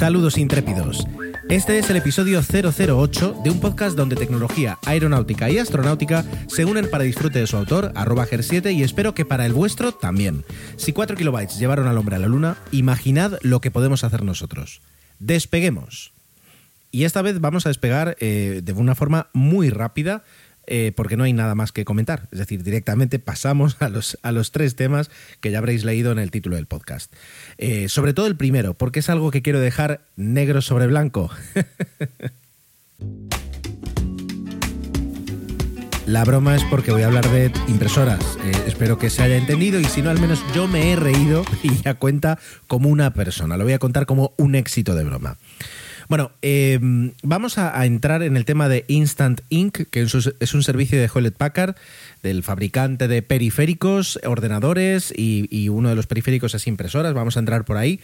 Saludos intrépidos. Este es el episodio 008 de un podcast donde tecnología aeronáutica y astronáutica se unen para disfrute de su autor, @ger7, y espero que para el vuestro también. Si 4 kilobytes llevaron al hombre a la luna, imaginad lo que podemos hacer nosotros. ¡Despeguemos! Y esta vez vamos a despegar de una forma muy rápida, porque no hay nada más que comentar. Es decir, directamente pasamos a los 3 temas que ya habréis leído en el título del podcast. Sobre todo el primero, porque es algo que quiero dejar negro sobre blanco. La broma es porque voy a hablar de impresoras. Espero que se haya entendido, y si no, al menos yo me he reído y ya cuenta como una persona. Lo voy a contar como un éxito de broma. Bueno, vamos a entrar en el tema de Instant Ink, que es un servicio de Hewlett Packard, del fabricante de periféricos, ordenadores, y uno de los periféricos es impresoras. Vamos a entrar por ahí.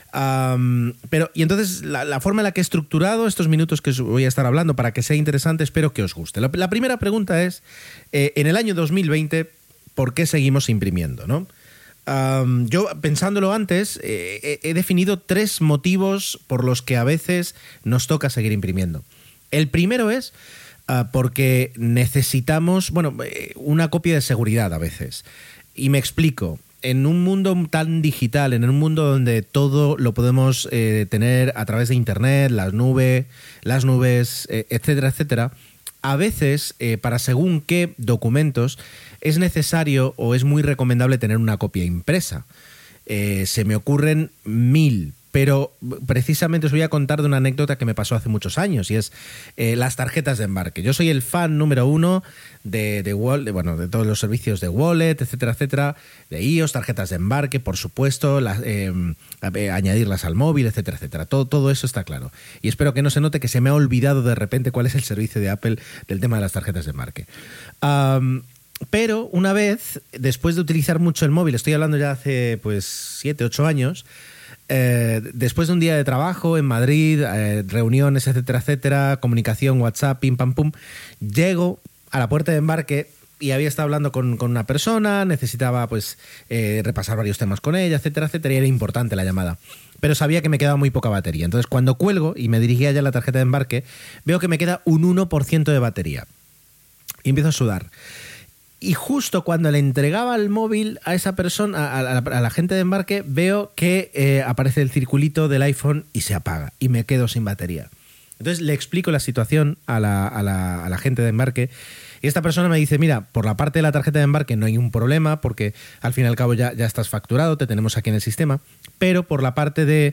Y entonces la forma en la que he estructurado estos minutos que os voy a estar hablando, para que sea interesante, espero que os guste. La primera pregunta es, en el año 2020, ¿por qué seguimos imprimiendo, no? Yo, pensándolo antes, he definido 3 motivos por los que a veces nos toca seguir imprimiendo. El primero es porque necesitamos, una copia de seguridad a veces. Y me explico. En un mundo tan digital, en un mundo donde todo lo podemos tener a través de Internet, las nubes, etcétera, etcétera, a veces, para según qué documentos, es necesario o es muy recomendable tener una copia impresa. Se me ocurren 1000, pero precisamente os voy a contar de una anécdota que me pasó hace muchos años, y es las tarjetas de embarque. Yo soy el fan número 1 de todos los servicios de Wallet, etcétera, etcétera, de iOS, tarjetas de embarque, por supuesto, añadirlas al móvil, etcétera, etcétera. Todo eso está claro. Y espero que no se note que se me ha olvidado de repente cuál es el servicio de Apple del tema de las tarjetas de embarque. Pero una vez, después de utilizar mucho el móvil, estoy hablando ya hace 7, 8 años, después de un día de trabajo en Madrid, reuniones, etcétera, etcétera, comunicación, WhatsApp, pim, pam, pum, llego a la puerta de embarque y había estado hablando con una persona, necesitaba repasar varios temas con ella, etcétera, etcétera, y era importante la llamada. Pero sabía que me quedaba muy poca batería. Entonces, cuando cuelgo y me dirigía ya a la tarjeta de embarque, veo que me queda un 1% de batería. Y empiezo a sudar. Y justo cuando le entregaba el móvil a esa persona, a la gente de embarque, veo que aparece el circulito del iPhone y se apaga. Y me quedo sin batería. Entonces le explico la situación a la gente de embarque. Y esta persona me dice, mira, por la parte de la tarjeta de embarque no hay un problema, porque al fin y al cabo ya estás facturado, te tenemos aquí en el sistema. Pero por la parte de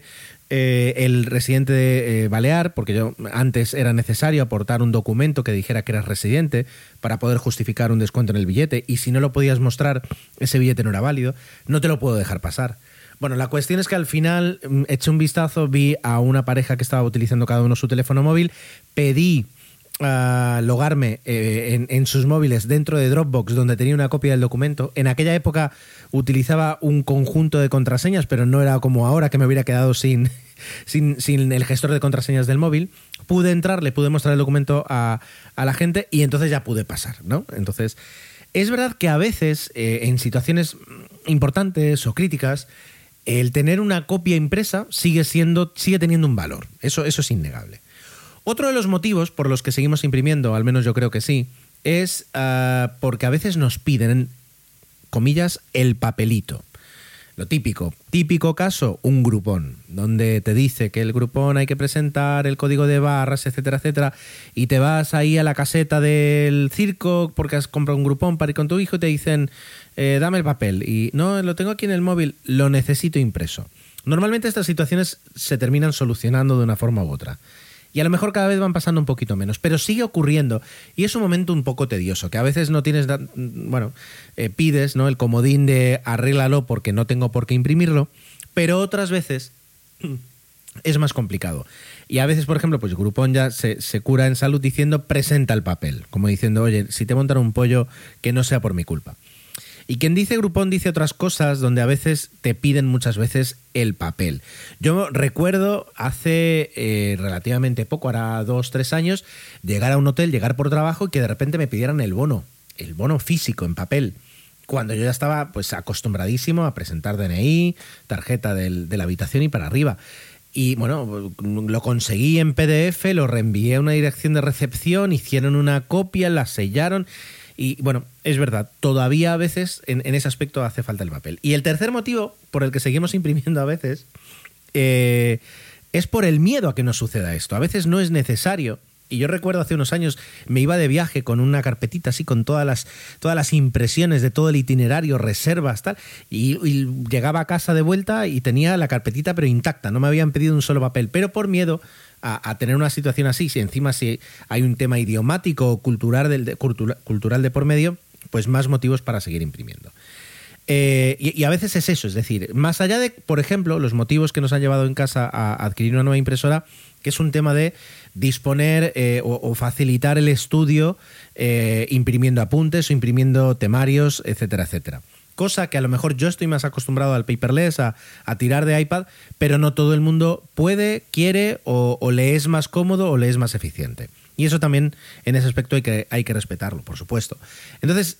el residente balear, porque yo antes era necesario aportar un documento que dijera que eras residente para poder justificar un descuento en el billete, y si no lo podías mostrar, ese billete no era válido, no te lo puedo dejar pasar. Bueno, la cuestión es que al final eché un vistazo, vi a una pareja que estaba utilizando cada uno su teléfono móvil, pedí logarme en sus móviles dentro de Dropbox, donde tenía una copia del documento. En aquella época utilizaba un conjunto de contraseñas, pero no era como ahora, que me hubiera quedado sin el gestor de contraseñas del móvil. Pude entrar, le pude mostrar el documento a la gente, y entonces ya pude pasar, ¿no? Entonces, es verdad que a veces, en situaciones importantes o críticas, el tener una copia impresa sigue teniendo un valor. Eso es innegable. Otro de los motivos por los que seguimos imprimiendo, al menos yo creo que sí, es porque a veces nos piden, comillas, el papelito. Lo típico caso, un grupón, donde te dice que el grupón hay que presentar el código de barras, etcétera, etcétera, y te vas ahí a la caseta del circo porque has comprado un grupón para ir con tu hijo y te dicen, dame el papel, y no, lo tengo aquí en el móvil, lo necesito impreso. Normalmente estas situaciones se terminan solucionando de una forma u otra. Y a lo mejor cada vez van pasando un poquito menos, pero sigue ocurriendo, y es un momento un poco tedioso, que a veces no tienes, pides, ¿no?, el comodín de arréglalo porque no tengo por qué imprimirlo, pero otras veces es más complicado. Y a veces, por ejemplo, Groupon ya se cura en salud diciendo presenta el papel, como diciendo, oye, si te montan un pollo, que no sea por mi culpa. Y quien dice Groupon dice otras cosas donde a veces te piden muchas veces el papel. Yo recuerdo hace relativamente poco, ahora 2-3 años, llegar a un hotel, llegar por trabajo y que de repente me pidieran el bono físico en papel. Cuando yo ya estaba acostumbradísimo a presentar DNI, tarjeta de la habitación y para arriba. Y bueno, lo conseguí en PDF, lo reenvié a una dirección de recepción, hicieron una copia, la sellaron. Y bueno, es verdad, todavía a veces en ese aspecto hace falta el papel. Y el tercer motivo por el que seguimos imprimiendo a veces es por el miedo a que nos suceda esto. A veces no es necesario. Y yo recuerdo hace unos años me iba de viaje con una carpetita así con todas las impresiones de todo el itinerario, reservas, tal, y llegaba a casa de vuelta y tenía la carpetita pero intacta, no me habían pedido un solo papel, pero por miedo a tener una situación así, si encima si hay un tema idiomático o cultural de por medio, pues más motivos para seguir imprimiendo. Y a veces es eso, es decir, más allá de, por ejemplo, los motivos que nos han llevado en casa a adquirir una nueva impresora, que es un tema de disponer o facilitar el estudio imprimiendo apuntes o imprimiendo temarios, etcétera, etcétera. Cosa que a lo mejor yo estoy más acostumbrado al paperless, a tirar de iPad, pero no todo el mundo puede, quiere o le es más cómodo o le es más eficiente. Y eso también, en ese aspecto, hay que respetarlo, por supuesto. Entonces,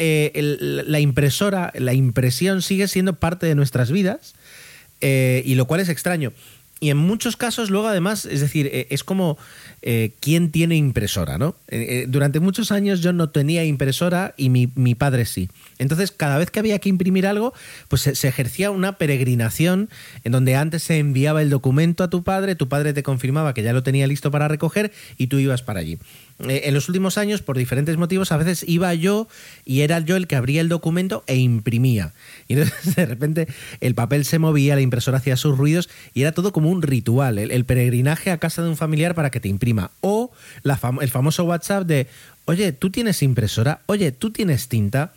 la impresión sigue siendo parte de nuestras vidas, y lo cual es extraño. Y en muchos casos luego además, es decir, es como quién tiene impresora, ¿no? Durante muchos años yo no tenía impresora y mi padre sí. Entonces cada vez que había que imprimir algo, pues se ejercía una peregrinación en donde antes se enviaba el documento a tu padre te confirmaba que ya lo tenía listo para recoger y tú ibas para allí. En los últimos años, por diferentes motivos, a veces iba yo y era yo el que abría el documento e imprimía. Y entonces de repente el papel se movía, la impresora hacía sus ruidos y era todo como un ritual, el peregrinaje a casa de un familiar para que te imprima. O el famoso WhatsApp de, oye, ¿tú tienes impresora? Oye, ¿tú tienes tinta?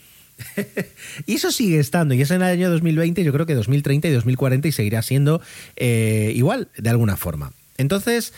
Y eso sigue estando, y es en el año 2020, yo creo que 2030 y 2040 y seguirá siendo igual, de alguna forma. Entonces,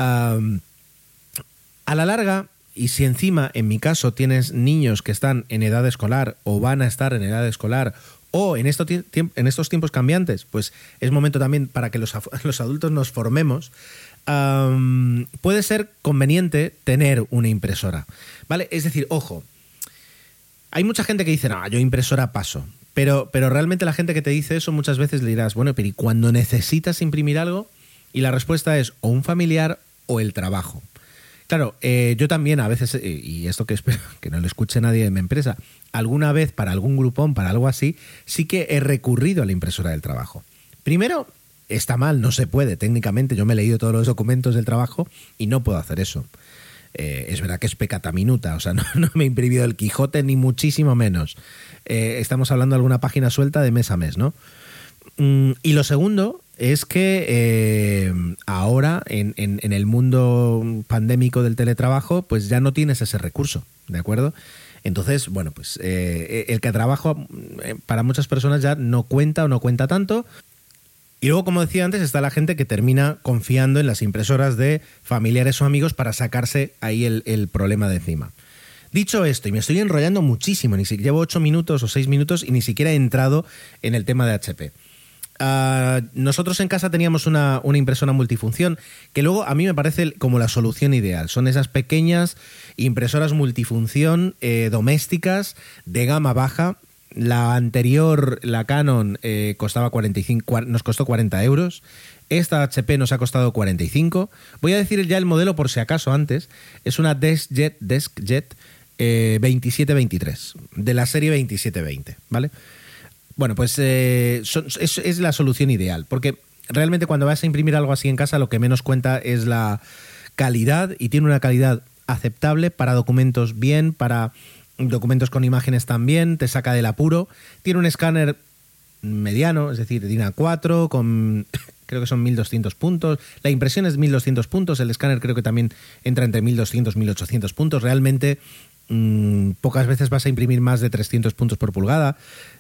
a la larga, y si encima, en mi caso, tienes niños que están en edad escolar o van a estar en edad escolar o en estos tiempos cambiantes, pues es momento también para que los adultos nos formemos, puede ser conveniente tener una impresora, ¿vale? Es decir, ojo, hay mucha gente que dice, no, yo impresora paso, pero realmente la gente que te dice eso muchas veces le dirás, bueno, pero ¿y cuando necesitas imprimir algo? Y la respuesta es o un familiar o el trabajo. Claro, yo también a veces, y esto que espero que no lo escuche nadie de mi empresa, alguna vez para algún grupón, para algo así, sí que he recurrido a la impresora del trabajo. Primero, está mal, no se puede técnicamente, yo me he leído todos los documentos del trabajo y no puedo hacer eso. Es verdad que es peccata minuta, o sea, no me he imprimido el Quijote ni muchísimo menos. Estamos hablando de alguna página suelta de mes a mes, ¿no? Y lo segundo es que ahora en el mundo pandémico del teletrabajo pues ya no tienes ese recurso, ¿de acuerdo? Entonces, bueno, pues el que trabajo para muchas personas ya no cuenta o no cuenta tanto. Y luego, como decía antes, está la gente que termina confiando en las impresoras de familiares o amigos para sacarse ahí el problema de encima. Dicho esto, y me estoy enrollando muchísimo, llevo 8 minutos o 6 minutos y ni siquiera he entrado en el tema de HP. Nosotros en casa teníamos una impresora multifunción que luego a mí me parece como la solución ideal. Son esas pequeñas impresoras multifunción domésticas de gama baja. La anterior, la Canon, nos costó 40 euros. Esta HP nos ha costado 45. Voy a decir ya el modelo por si acaso antes. Es una DeskJet 2723, de la serie 2720, ¿vale? Bueno, pues es la solución ideal, porque realmente cuando vas a imprimir algo así en casa lo que menos cuenta es la calidad, y tiene una calidad aceptable para documentos bien, para documentos con imágenes también, te saca del apuro. Tiene un escáner mediano, es decir, DIN A4 con creo que son 1200 puntos. La impresión es 1200 puntos, el escáner creo que también entra entre 1200 y 1800 puntos. Realmente pocas veces vas a imprimir más de 300 puntos por pulgada,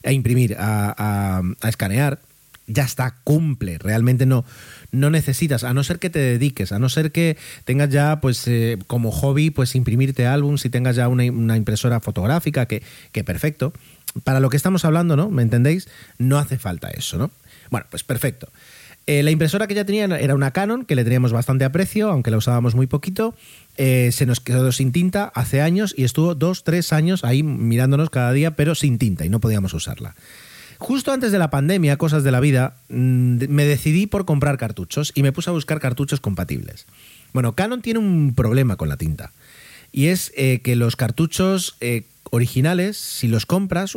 a escanear. Ya está, cumple, realmente no necesitas, a no ser que te dediques, a no ser que tengas ya pues como hobby pues imprimirte álbums y tengas ya una impresora fotográfica, que perfecto. Para lo que estamos hablando, ¿no? ¿Me entendéis? No hace falta eso, ¿no? Bueno, pues perfecto. La impresora que ya tenía era una Canon, que le teníamos bastante aprecio, aunque la usábamos muy poquito. Se nos quedó sin tinta hace años y estuvo 2-3 años ahí mirándonos cada día, pero sin tinta, y no podíamos usarla. Justo antes de la pandemia, cosas de la vida, me decidí por comprar cartuchos y me puse a buscar cartuchos compatibles. Bueno, Canon tiene un problema con la tinta y es que los cartuchos originales, si los compras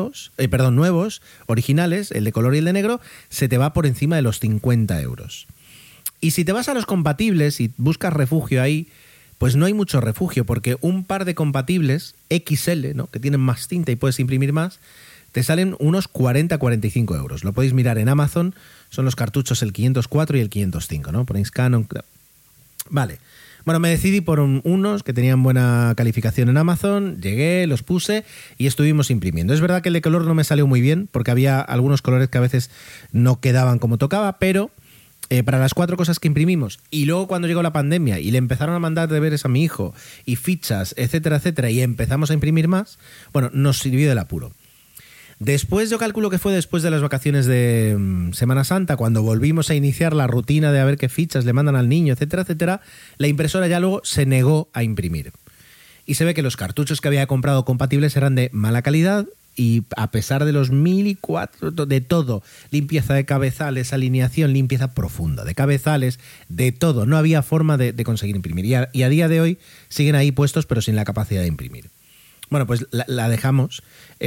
nuevos, originales, el de color y el de negro, se te va por encima de los 50 euros. Y si te vas a los compatibles y buscas refugio ahí, pues no hay mucho refugio, porque un par de compatibles XL, ¿no?, que tienen más tinta y puedes imprimir más, te salen unos 40-45 euros. Lo podéis mirar en Amazon, son los cartuchos el 504 y el 505, ¿no? Ponéis Canon. Vale. Bueno, me decidí por unos que tenían buena calificación en Amazon, llegué, los puse y estuvimos imprimiendo. Es verdad que el de color no me salió muy bien, porque había algunos colores que a veces no quedaban como tocaba, pero para las 4 cosas que imprimimos, y luego cuando llegó la pandemia y le empezaron a mandar deberes a mi hijo y fichas, etcétera, etcétera, y empezamos a imprimir más, bueno, nos sirvió del apuro. Después, yo calculo que fue después de las vacaciones de Semana Santa, cuando volvimos a iniciar la rutina de a ver qué fichas le mandan al niño, etcétera, etcétera, la impresora ya luego se negó a imprimir. Y se ve que los cartuchos que había comprado compatibles eran de mala calidad, y a pesar de los 1004, de todo, limpieza de cabezales, alineación, limpieza profunda de cabezales, de todo, no había forma de conseguir imprimir. Y a día de hoy siguen ahí puestos, pero sin la capacidad de imprimir. Bueno, pues la dejamos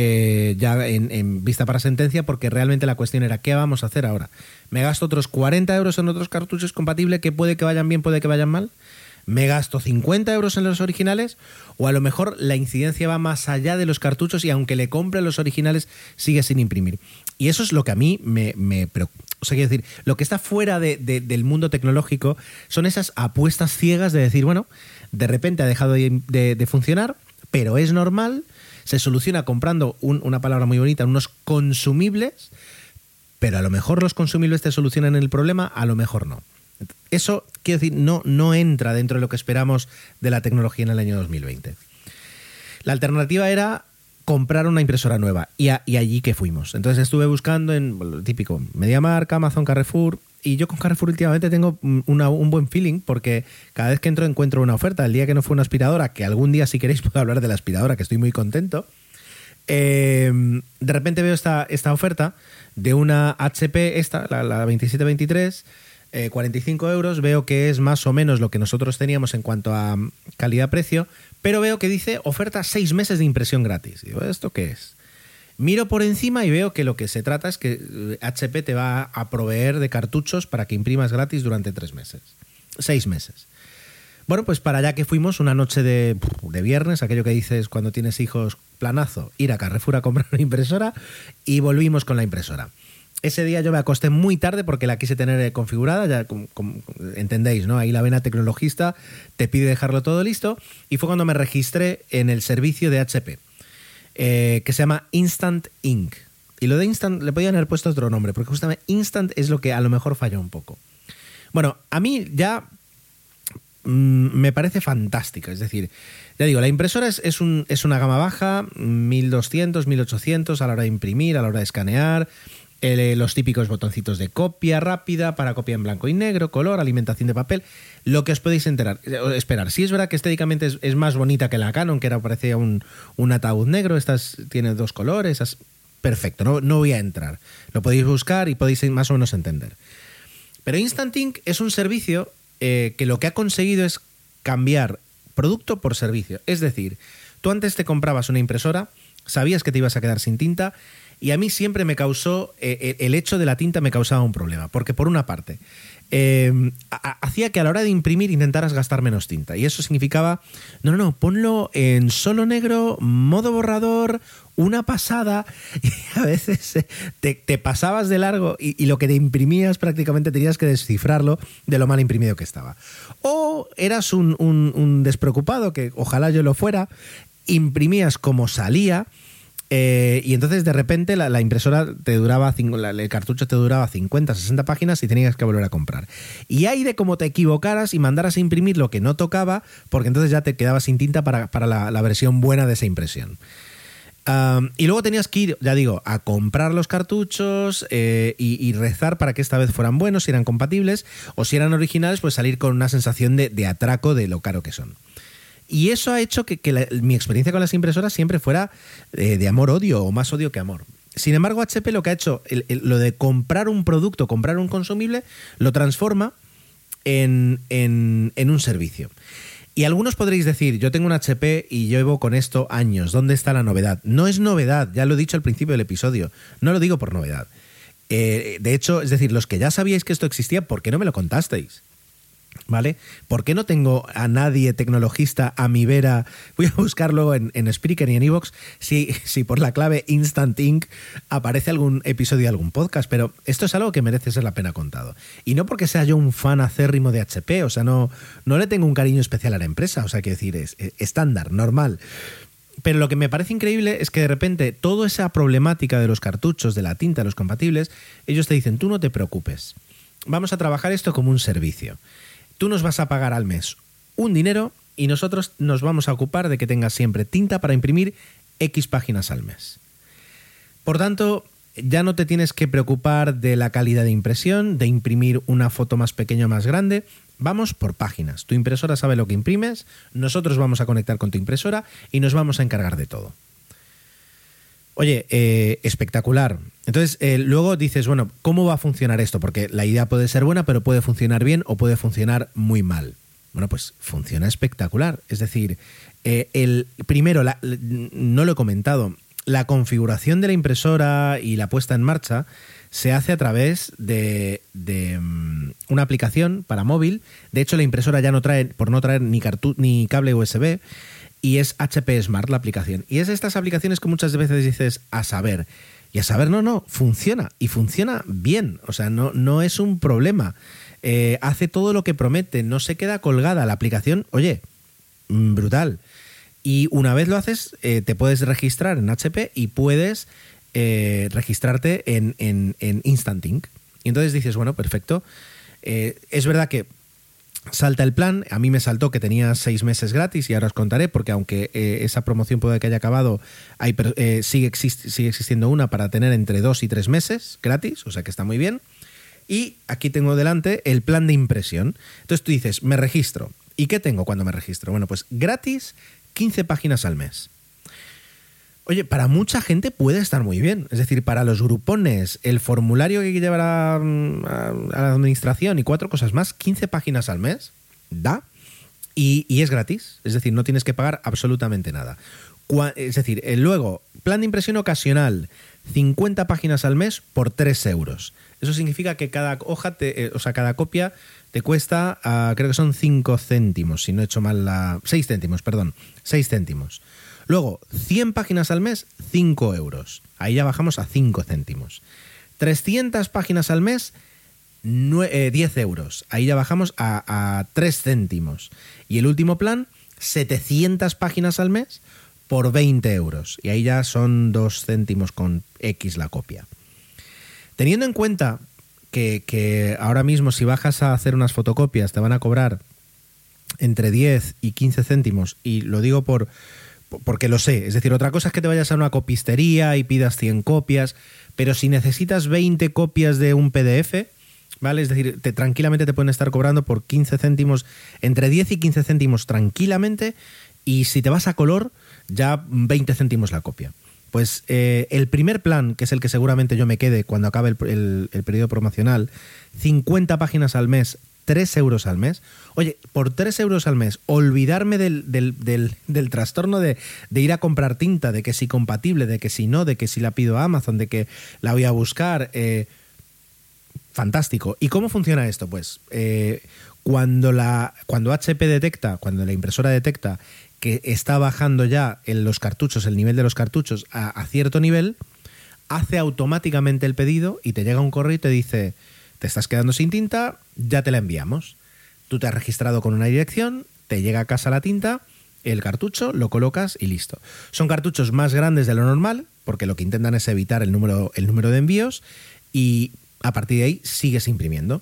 ya en vista para sentencia, porque realmente la cuestión era ¿qué vamos a hacer ahora? ¿Me gasto otros 40 euros en otros cartuchos compatibles que puede que vayan bien, puede que vayan mal? ¿Me gasto 50 euros en los originales? O a lo mejor la incidencia va más allá de los cartuchos y aunque le compre los originales sigue sin imprimir. Y eso es lo que a mí me preocupa. O sea, quiero decir, lo que está fuera del mundo tecnológico son esas apuestas ciegas de decir, bueno, de repente ha dejado de funcionar, pero es normal, se soluciona comprando una palabra muy bonita, unos consumibles, pero a lo mejor los consumibles te solucionan el problema, a lo mejor no. Eso, quiero decir, no entra dentro de lo que esperamos de la tecnología en el año 2020. La alternativa era comprar una impresora nueva y allí que fuimos. Entonces estuve buscando en lo típico, MediaMarkt, Amazon, Carrefour, y yo con Carrefour últimamente tengo un buen feeling porque cada vez que entro encuentro una oferta. El día que no fue una aspiradora, que algún día si queréis puedo hablar de la aspiradora, que estoy muy contento, de repente veo esta oferta de una HP, la 2723, 45 euros, veo que es más o menos lo que nosotros teníamos en cuanto a calidad-precio, pero veo que dice oferta 6 meses de impresión gratis. Digo, ¿esto qué es? Miro por encima y veo que lo que se trata es que HP te va a proveer de cartuchos para que imprimas gratis durante 6 meses. Bueno, pues para allá que fuimos una noche de viernes, aquello que dices cuando tienes hijos, planazo, ir a Carrefour a comprar una impresora, y volvimos con la impresora. Ese día yo me acosté muy tarde porque la quise tener configurada, ya entendéis, ¿no? Ahí la vena tecnologista te pide dejarlo todo listo, y fue cuando me registré en el servicio de HP, que se llama Instant Ink. Y lo de Instant le podían haber puesto otro nombre, porque justamente Instant es lo que a lo mejor falló un poco. Bueno, a mí ya me parece fantástica, es decir, ya digo, la impresora es una gama baja, 1200, 1800 a la hora de imprimir, a la hora de escanear, los típicos botoncitos de copia rápida para copia en blanco y negro, color, alimentación de papel, lo que os podéis esperar. Sí, es verdad que estéticamente es más bonita que la Canon, que era parecía un ataúd negro. Esta tiene 2 colores, perfecto, no voy a entrar, lo podéis buscar y podéis más o menos entender. Pero Instant Ink es un servicio que lo que ha conseguido es cambiar producto por servicio. Es decir, tú antes te comprabas una impresora, sabías que te ibas a quedar sin tinta, y a mí siempre me causó, el hecho de la tinta me causaba un problema, porque por una parte, hacía que a la hora de imprimir intentaras gastar menos tinta, y eso significaba, no, ponlo en solo negro, modo borrador, una pasada, y a veces te pasabas de largo y lo que te imprimías prácticamente tenías que descifrarlo de lo mal imprimido que estaba. O eras un despreocupado, que ojalá yo lo fuera, imprimías como salía, y entonces de repente la impresora te duraba, el cartucho te duraba 50, 60 páginas y tenías que volver a comprar. Y hay de cómo te equivocaras y mandaras a imprimir lo que no tocaba, porque entonces ya te quedabas sin tinta para la versión buena de esa impresión. Y luego tenías que ir, ya digo, a comprar los cartuchos y rezar para que esta vez fueran buenos, si eran compatibles, o si eran originales, pues salir con una sensación de atraco de lo caro que son. Y eso ha hecho que mi experiencia con las impresoras siempre fuera de amor-odio, o más odio que amor. Sin embargo, HP lo que ha hecho, lo de comprar un producto, comprar un consumible, lo transforma en un servicio. Y algunos podréis decir, yo tengo un HP y llevo con esto años, ¿dónde está la novedad? No es novedad, ya lo he dicho al principio del episodio, no lo digo por novedad. De hecho, es decir, los que ya sabíais que esto existía, ¿por qué no me lo contasteis? ¿Vale? ¿Por qué no tengo a nadie tecnologista a mi vera? Voy a buscarlo en Spreaker y en iVoox si por la clave Instant Ink aparece algún episodio de algún podcast, pero esto es algo que merece ser la pena contado. Y no porque sea yo un fan acérrimo de HP, o sea, no le tengo un cariño especial a la empresa, o sea, quiero decir, es estándar, normal. Pero lo que me parece increíble es que de repente toda esa problemática de los cartuchos, de la tinta, de los compatibles, ellos te dicen, tú no te preocupes, vamos a trabajar esto como un servicio. Tú nos vas a pagar al mes un dinero y nosotros nos vamos a ocupar de que tengas siempre tinta para imprimir X páginas al mes. Por tanto, ya no te tienes que preocupar de la calidad de impresión, de imprimir una foto más pequeña o más grande. Vamos por páginas. Tu impresora sabe lo que imprimes, nosotros vamos a conectar con tu impresora y nos vamos a encargar de todo. Oye, espectacular. Entonces, luego dices, bueno, ¿cómo va a funcionar esto? Porque la idea puede ser buena, pero puede funcionar bien o puede funcionar muy mal. Bueno, pues funciona espectacular. Es decir, primero, no lo he comentado, la configuración de la impresora y la puesta en marcha se hace a través de una aplicación para móvil. De hecho, la impresora ya no trae, por no traer ni cable USB, y es HP Smart la aplicación. Y es de estas aplicaciones que muchas veces dices, a saber. Y a saber, no, funciona. Y funciona bien. O sea, no es un problema. Hace todo lo que promete. No se queda colgada la aplicación. Oye, brutal. Y una vez lo haces, te puedes registrar en HP y puedes registrarte en Instant Ink. Y entonces dices, bueno, perfecto. Es verdad que salta el plan, a mí me saltó que tenía 6 meses gratis y ahora os contaré, porque aunque esa promoción puede que haya acabado, sigue existiendo una para tener entre 2 y 3 meses gratis, o sea que está muy bien. Y aquí tengo delante el plan de impresión. Entonces tú dices, me registro. ¿Y qué tengo cuando me registro? Bueno, pues gratis 15 páginas al mes. Oye, para mucha gente puede estar muy bien. Es decir, para los grupones, el formulario que hay que llevar a la administración y 4 cosas más, 15 páginas al mes, da. Y es gratis. Es decir, no tienes que pagar absolutamente nada. Es decir, luego, plan de impresión ocasional, 50 páginas al mes por 3 euros. Eso significa que cada hoja, cada copia te cuesta, creo que son 5 céntimos, si no he hecho mal 6 céntimos, perdón, 6 céntimos. Luego, 100 páginas al mes, 5 euros. Ahí ya bajamos a 5 céntimos. 300 páginas al mes, 10 euros. Ahí ya bajamos a 3 céntimos. Y el último plan, 700 páginas al mes por 20 euros. Y ahí ya son 2 céntimos con X la copia. Teniendo en cuenta que ahora mismo si bajas a hacer unas fotocopias te van a cobrar entre 10 y 15 céntimos, y lo digo porque lo sé. Es decir, otra cosa es que te vayas a una copistería y pidas 100 copias, pero si necesitas 20 copias de un PDF, ¿vale? Es decir, tranquilamente te pueden estar cobrando por 15 céntimos, entre 10 y 15 céntimos tranquilamente, y si te vas a color, ya 20 céntimos la copia. Pues el primer plan, que es el que seguramente yo me quede cuando acabe el periodo promocional, 50 páginas al mes, 3 euros al mes. Oye, por 3 euros al mes, olvidarme del trastorno de ir a comprar tinta, de que si compatible, de que si no, de que si la pido a Amazon, de que la voy a buscar. Fantástico. ¿Y cómo funciona esto? Pues cuando HP detecta, cuando la impresora detecta que está bajando ya los cartuchos, el nivel de los cartuchos a cierto nivel, hace automáticamente el pedido y te llega un correo y te dice, te estás quedando sin tinta, ya te la enviamos. Tú te has registrado con una dirección, te llega a casa la tinta, el cartucho, lo colocas y listo. Son cartuchos más grandes de lo normal, porque lo que intentan es evitar el número de envíos, y a partir de ahí sigues imprimiendo.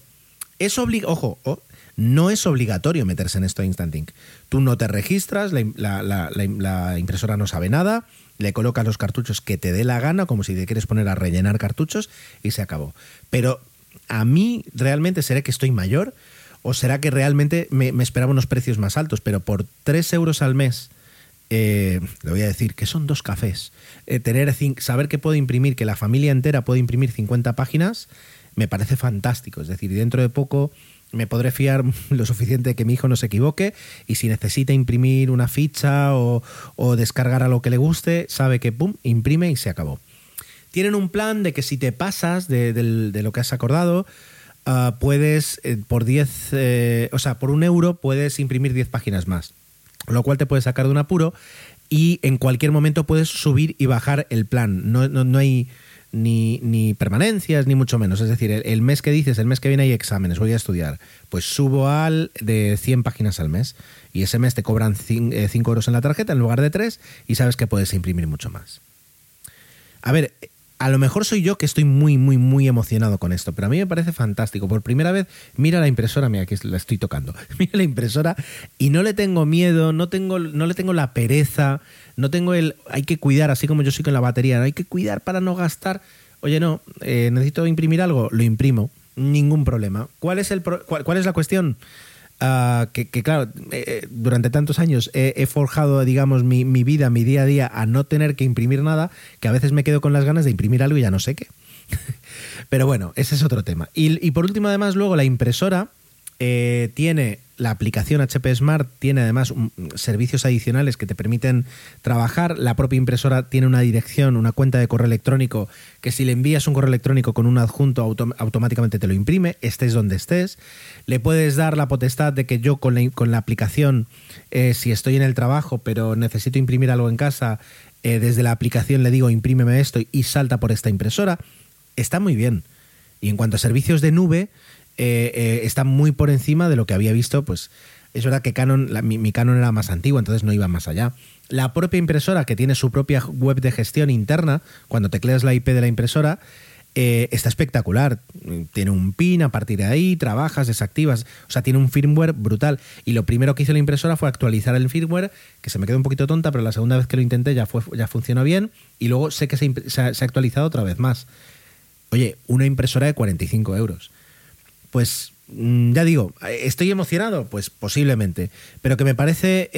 No es obligatorio meterse en esto de Instant Ink. Tú no te registras, la impresora no sabe nada, le colocas los cartuchos que te dé la gana, como si te quieres poner a rellenar cartuchos, y se acabó. Pero a mí realmente, ¿será que estoy mayor? ¿O será que realmente me esperaba unos precios más altos? Pero por 3 euros al mes le voy a decir que son 2 cafés. Saber que puedo imprimir, que la familia entera puede imprimir 50 páginas, me parece fantástico. Es decir, dentro de poco me podré fiar lo suficiente de que mi hijo no se equivoque, y si necesita imprimir una ficha o descargar a lo que le guste, sabe que pum, imprime y se acabó. Tienen un plan de que si te pasas de lo que has acordado, puedes por 1 euro puedes imprimir 10 páginas más, lo cual te puede sacar de un apuro, y en cualquier momento puedes subir y bajar el plan. No hay ni permanencias, ni mucho menos. Es decir, el mes que dices, el mes que viene hay exámenes, voy a estudiar, pues subo al de 100 páginas al mes, y ese mes te cobran 5 euros en la tarjeta en lugar de 3, y sabes que puedes imprimir mucho más. A ver, a lo mejor soy yo que estoy muy, muy, muy emocionado con esto, pero a mí me parece fantástico. Por primera vez, mira la impresora, mira, aquí la estoy tocando. Mira la impresora y no le tengo miedo, no le tengo la pereza, no tengo hay que cuidar, así como yo soy con la batería, ¿no? Hay que cuidar para no gastar. Oye, no, necesito imprimir algo, lo imprimo, ningún problema. ¿Cuál es la cuestión? Que claro, durante tantos años he forjado, digamos, mi vida, mi día a día, a no tener que imprimir nada, que a veces me quedo con las ganas de imprimir algo y ya no sé qué. Pero bueno, ese es otro tema. Y por último, además, luego la impresora tiene la aplicación HP Smart, tiene además servicios adicionales que te permiten trabajar. La propia impresora tiene una dirección, una cuenta de correo electrónico, que si le envías un correo electrónico con un adjunto, automáticamente te lo imprime, estés donde estés. Le puedes dar la potestad de que yo con la aplicación, si estoy en el trabajo pero necesito imprimir algo en casa, desde la aplicación le digo imprímeme esto y salta por esta impresora. Está muy bien. Y en cuanto a servicios de nube, está muy por encima de lo que había visto. Pues es verdad que mi Canon era más antiguo, entonces no iba más allá. La propia impresora, que tiene su propia web de gestión interna, cuando tecleas la IP de la impresora, está espectacular. Tiene un pin, a partir de ahí trabajas, desactivas, o sea, tiene un firmware brutal. Y lo primero que hizo la impresora fue actualizar el firmware, que se me quedó un poquito tonta, pero la segunda vez que lo intenté ya funcionó bien, y luego sé que se ha actualizado otra vez más. Oye, una impresora de 45 euros. Pues ya digo, ¿estoy emocionado? Pues posiblemente, pero que me parece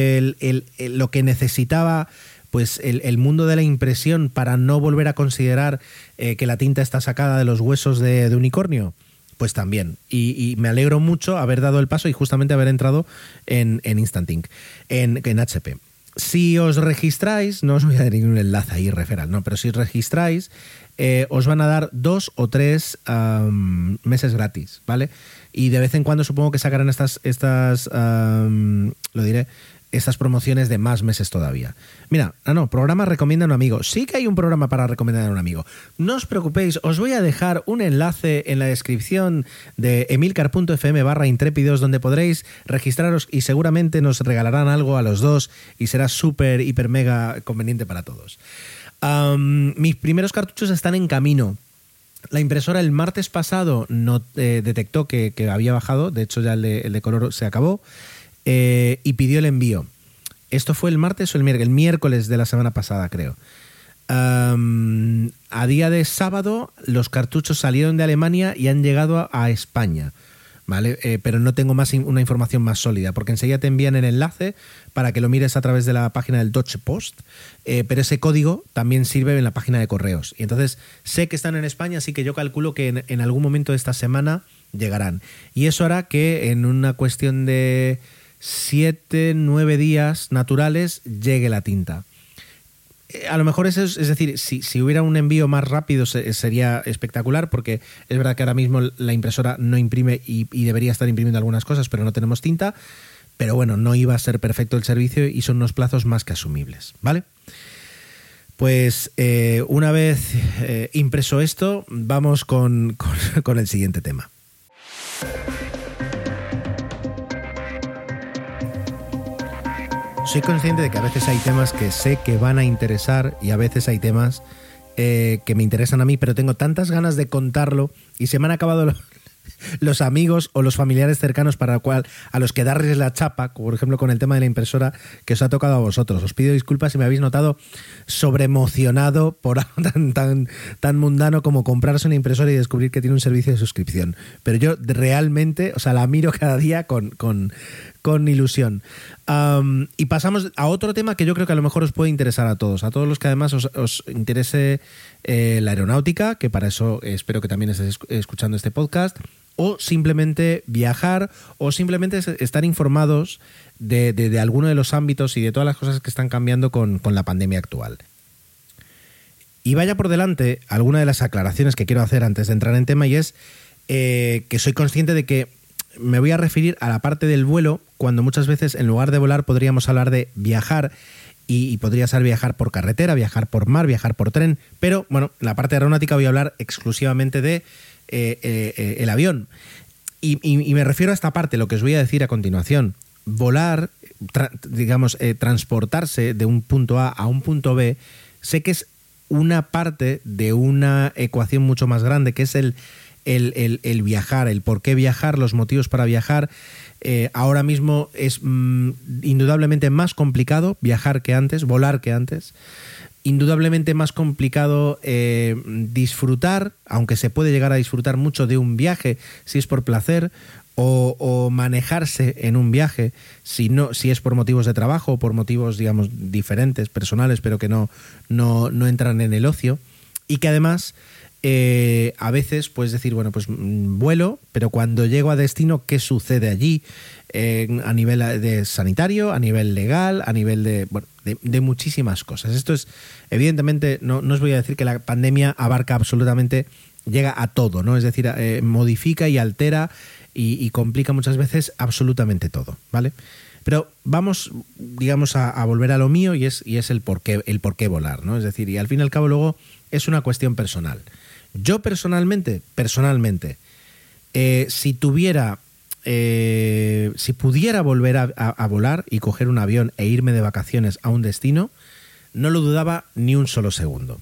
lo que necesitaba pues el mundo de la impresión para no volver a considerar que la tinta está sacada de los huesos de unicornio, pues también. Y me alegro mucho haber dado el paso y justamente haber entrado en Instant Ink, en HP. Si os registráis, no os voy a dar ningún enlace ahí referral, no, pero si os registráis, os van a dar 2 o 3 meses gratis, ¿vale? Y de vez en cuando supongo que sacarán estas promociones de más meses todavía. Mira, programa recomienda a un amigo. Sí que hay un programa para recomendar a un amigo. No os preocupéis, os voy a dejar un enlace en la descripción de emilcar.fm/intrépidos, donde podréis registraros y seguramente nos regalarán algo a los dos y será súper, hiper, mega conveniente para todos. Mis primeros cartuchos están en camino. La impresora el martes pasado no detectó que había bajado, de hecho ya el de color se acabó, y pidió el envío. ¿Esto fue el martes o el miércoles? El miércoles de la semana pasada, creo. A día de sábado los cartuchos salieron de Alemania y han llegado a España, ¿vale? Pero no tengo una información más sólida, porque enseguida te envían el enlace para que lo mires a través de la página del Deutsche Post, pero ese código también sirve en la página de correos. Y entonces sé que están en España, así que yo calculo que en algún momento de esta semana llegarán. Y eso hará que en una cuestión de 7-9 días naturales llegue la tinta. A lo mejor es decir, si hubiera un envío más rápido sería espectacular, porque es verdad que ahora mismo la impresora no imprime y debería estar imprimiendo algunas cosas, pero no tenemos tinta. Pero bueno, no iba a ser perfecto el servicio y son unos plazos más que asumibles, ¿vale? Pues una vez impreso esto, vamos con el siguiente tema. Soy consciente de que a veces hay temas que sé que van a interesar y a veces hay temas que me interesan a mí, pero tengo tantas ganas de contarlo y se me han acabado los amigos o los familiares cercanos a los que darles la chapa, por ejemplo con el tema de la impresora, que os ha tocado a vosotros. Os pido disculpas si me habéis notado sobreemocionado por algo tan mundano como comprarse una impresora y descubrir que tiene un servicio de suscripción. Pero yo realmente, o sea, la miro cada día con con ilusión. Y pasamos a otro tema que yo creo que a lo mejor os puede interesar a todos los que además os interese la aeronáutica, que para eso espero que también estéis escuchando este podcast, o simplemente viajar, o simplemente estar informados de alguno de los ámbitos y de todas las cosas que están cambiando con la pandemia actual. Y vaya por delante alguna de las aclaraciones que quiero hacer antes de entrar en tema, y es que soy consciente de que me voy a referir a la parte del vuelo, cuando muchas veces en lugar de volar podríamos hablar de viajar, y podría ser viajar por carretera, viajar por mar, viajar por tren, pero bueno, la parte aeronáutica voy a hablar exclusivamente de el avión. Y me refiero a esta parte, lo que os voy a decir a continuación. Volar, transportarse de un punto A a un punto B, sé que es una parte de una ecuación mucho más grande, que es el viajar, el por qué viajar, los motivos para viajar. Ahora mismo es indudablemente más complicado viajar que antes, volar que antes. Indudablemente más complicado disfrutar, aunque se puede llegar a disfrutar mucho de un viaje si es por placer, o manejarse en un viaje si es por motivos de trabajo o por motivos, digamos, diferentes, personales, pero que no entran en el ocio. Y que además a veces puedes decir, bueno, pues vuelo, pero cuando llego a destino, ¿qué sucede allí? A nivel de sanitario, a nivel legal, a nivel de muchísimas cosas. Esto es, evidentemente, no os voy a decir que la pandemia abarca absolutamente, llega a todo, ¿no? Es decir, modifica y altera y complica muchas veces absolutamente todo, ¿vale? Pero vamos, digamos, a volver a lo mío, y es el por qué volar, ¿no? Es decir, y al fin y al cabo luego es una cuestión personal. Yo personalmente, si pudiera volver a volar y coger un avión e irme de vacaciones a un destino, no lo dudaba ni un solo segundo.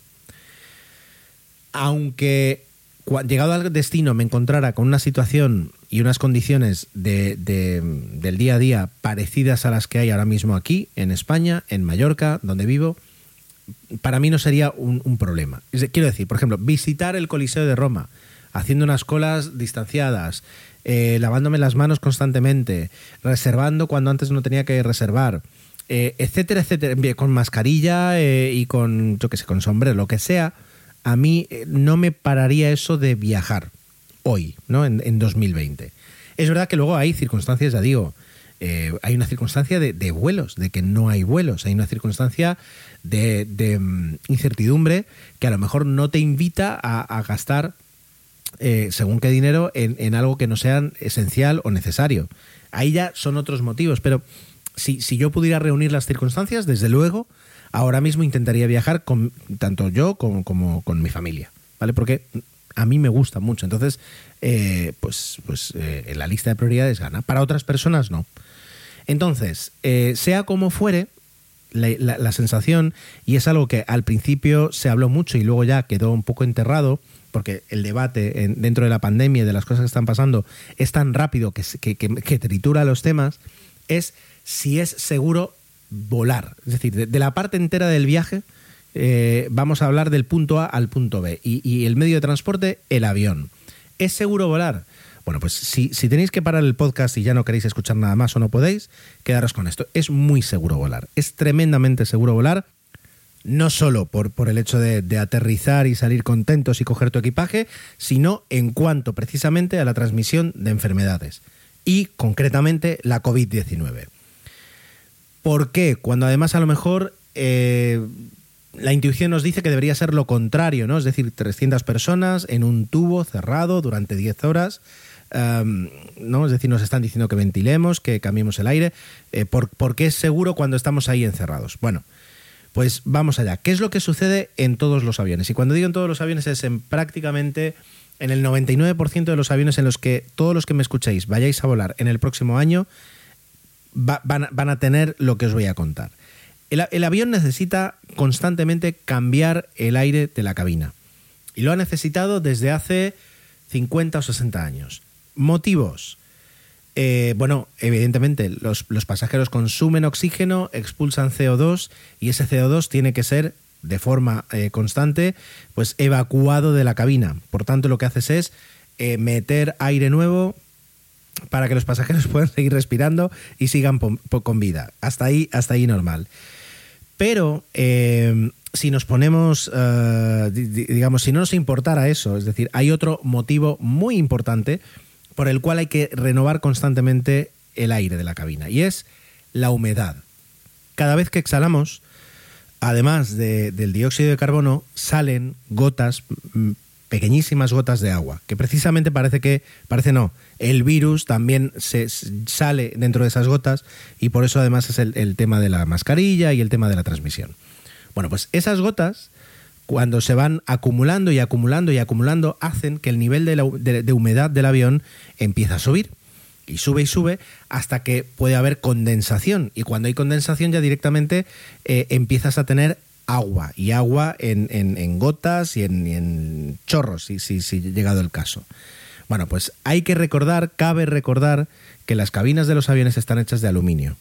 Aunque llegado al destino me encontrara con una situación y unas condiciones del día a día parecidas a las que hay ahora mismo aquí, en España, en Mallorca, donde vivo, para mí no sería un problema. Quiero decir, por ejemplo, visitar el Coliseo de Roma, haciendo unas colas distanciadas, lavándome las manos constantemente, reservando cuando antes no tenía que reservar, etcétera, etcétera, con mascarilla y con, yo qué sé, con sombrero, lo que sea. A mí no me pararía eso de viajar hoy, ¿no? En 2020. Es verdad que luego hay circunstancias, ya digo, hay una circunstancia de vuelos, de que no hay vuelos, hay una circunstancia de incertidumbre que a lo mejor no te invita a gastar según qué dinero en algo que no sea esencial o necesario. Ahí ya son otros motivos, pero si yo pudiera reunir las circunstancias, desde luego, ahora mismo intentaría viajar tanto yo como con mi familia, ¿vale? Porque a mí me gusta mucho. Entonces, en la lista de prioridades gana. Para otras personas, no. Entonces, sea como fuere, la sensación, y es algo que al principio se habló mucho y luego ya quedó un poco enterrado, porque el debate dentro de la pandemia y de las cosas que están pasando es tan rápido que tritura los temas, es si es seguro volar. Es decir, de la parte entera del viaje, vamos a hablar del punto A al punto B. Y el medio de transporte, el avión. ¿Es seguro volar? Bueno, pues si tenéis que parar el podcast y ya no queréis escuchar nada más o no podéis, quedaros con esto. Es muy seguro volar. Es tremendamente seguro volar. No solo por el hecho de aterrizar y salir contentos y coger tu equipaje, sino en cuanto precisamente a la transmisión de enfermedades. Y concretamente la COVID-19. ¿Por qué? Cuando además a lo mejor la intuición nos dice que debería ser lo contrario, ¿no? Es decir, 300 personas en un tubo cerrado durante 10 horas, ¿no? Es decir, nos están diciendo que ventilemos, que cambiemos el aire. ¿Por qué es seguro cuando estamos ahí encerrados? Bueno, pues vamos allá. ¿Qué es lo que sucede en todos los aviones? Y cuando digo en todos los aviones es prácticamente en el 99% de los aviones en los que todos los que me escuchéis vayáis a volar en el próximo año van a tener lo que os voy a contar. El avión necesita constantemente cambiar el aire de la cabina. Y lo ha necesitado desde hace 50 o 60 años. ¿Motivos? Bueno, evidentemente los pasajeros consumen oxígeno, expulsan CO2 y ese CO2 tiene que ser de forma constante pues evacuado de la cabina. Por tanto, lo que haces es meter aire nuevo para que los pasajeros puedan seguir respirando y sigan con vida. Hasta ahí normal. Pero si nos ponemos, digamos, si no nos importara eso, es decir, hay otro motivo muy importante por el cual hay que renovar constantemente el aire de la cabina, y es la humedad. Cada vez que exhalamos, además del dióxido de carbono, salen gotas, pequeñísimas gotas de agua, que precisamente el virus también sale dentro de esas gotas, y por eso además es el tema de la mascarilla y el tema de la transmisión. Bueno, pues esas gotas, cuando se van acumulando y acumulando y acumulando, hacen que el nivel de humedad del avión empiece a subir. Y sube hasta que puede haber condensación. Y cuando hay condensación ya directamente empiezas a tener agua. Y agua en gotas y en chorros, si llegado el caso. Bueno, pues cabe recordar que las cabinas de los aviones están hechas de aluminio.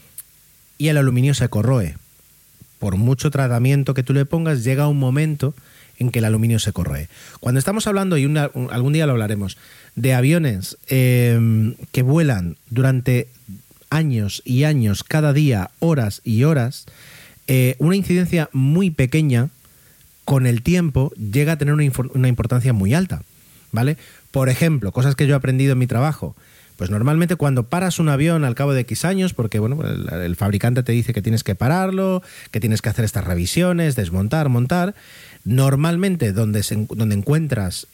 Y el aluminio se corroe. Por mucho tratamiento que tú le pongas, llega un momento en que el aluminio se corroe. Cuando estamos hablando, y algún día lo hablaremos, de aviones que vuelan durante años y años, cada día, horas y horas, una incidencia muy pequeña, con el tiempo, llega a tener una importancia muy alta, ¿vale? Por ejemplo, cosas que yo he aprendido en mi trabajo. Pues normalmente cuando paras un avión al cabo de X años, porque bueno, el fabricante te dice que tienes que pararlo, que tienes que hacer estas revisiones, desmontar, montar, normalmente donde encuentras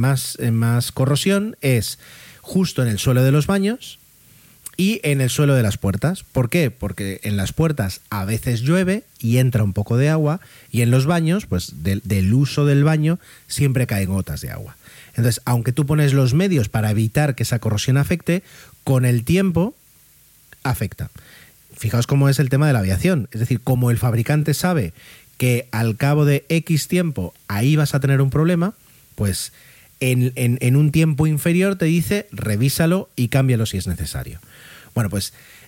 más corrosión es justo en el suelo de los baños y en el suelo de las puertas. ¿Por qué? Porque en las puertas a veces llueve y entra un poco de agua, y en los baños, pues del uso del baño, siempre caen gotas de agua. Entonces, aunque tú pones los medios para evitar que esa corrosión afecte, con el tiempo afecta. Fijaos cómo es el tema de la aviación. Es decir, como el fabricante sabe que al cabo de X tiempo ahí vas a tener un problema, pues en un tiempo inferior te dice revísalo y cámbialo si es necesario. Bueno, pues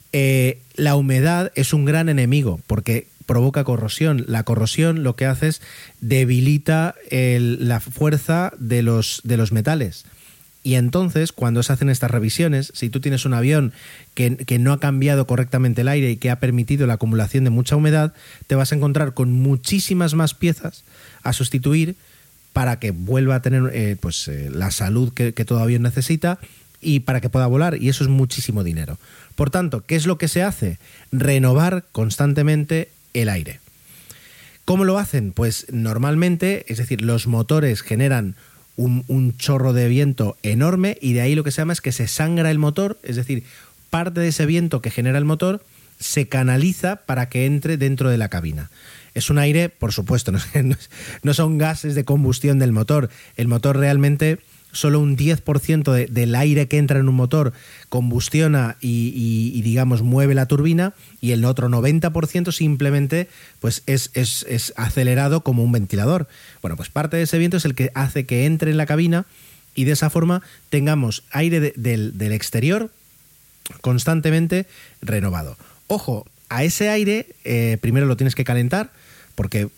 la humedad es un gran enemigo porque provoca corrosión. La corrosión lo que hace es debilita la fuerza de los metales. Y entonces, cuando se hacen estas revisiones, si tú tienes un avión que no ha cambiado correctamente el aire y que ha permitido la acumulación de mucha humedad, te vas a encontrar con muchísimas más piezas a sustituir para que vuelva a tener la salud que todo avión necesita y para que pueda volar, y eso es muchísimo dinero. Por tanto, ¿qué es lo que se hace? Renovar constantemente el aire. ¿Cómo lo hacen? Pues normalmente, es decir, los motores generan un chorro de viento enorme, y de ahí lo que se llama es que se sangra el motor, es decir, parte de ese viento que genera el motor se canaliza para que entre dentro de la cabina. Es un aire, por supuesto, no son gases de combustión del motor. El motor realmente, solo un 10% del aire que entra en un motor combustiona y digamos, mueve la turbina, y el otro 90% simplemente pues es acelerado como un ventilador. Bueno, pues parte de ese viento es el que hace que entre en la cabina, y de esa forma tengamos aire del exterior constantemente renovado. Ojo, a ese aire primero lo tienes que calentar, porque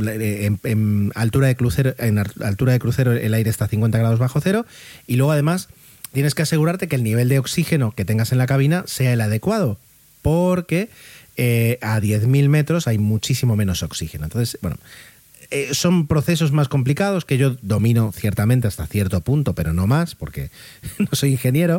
en altura de crucero el aire está a 50 grados bajo cero, y luego además tienes que asegurarte que el nivel de oxígeno que tengas en la cabina sea el adecuado, porque a 10.000 metros hay muchísimo menos oxígeno. Entonces, bueno, son procesos más complicados que yo domino ciertamente hasta cierto punto, pero no más, porque no soy ingeniero,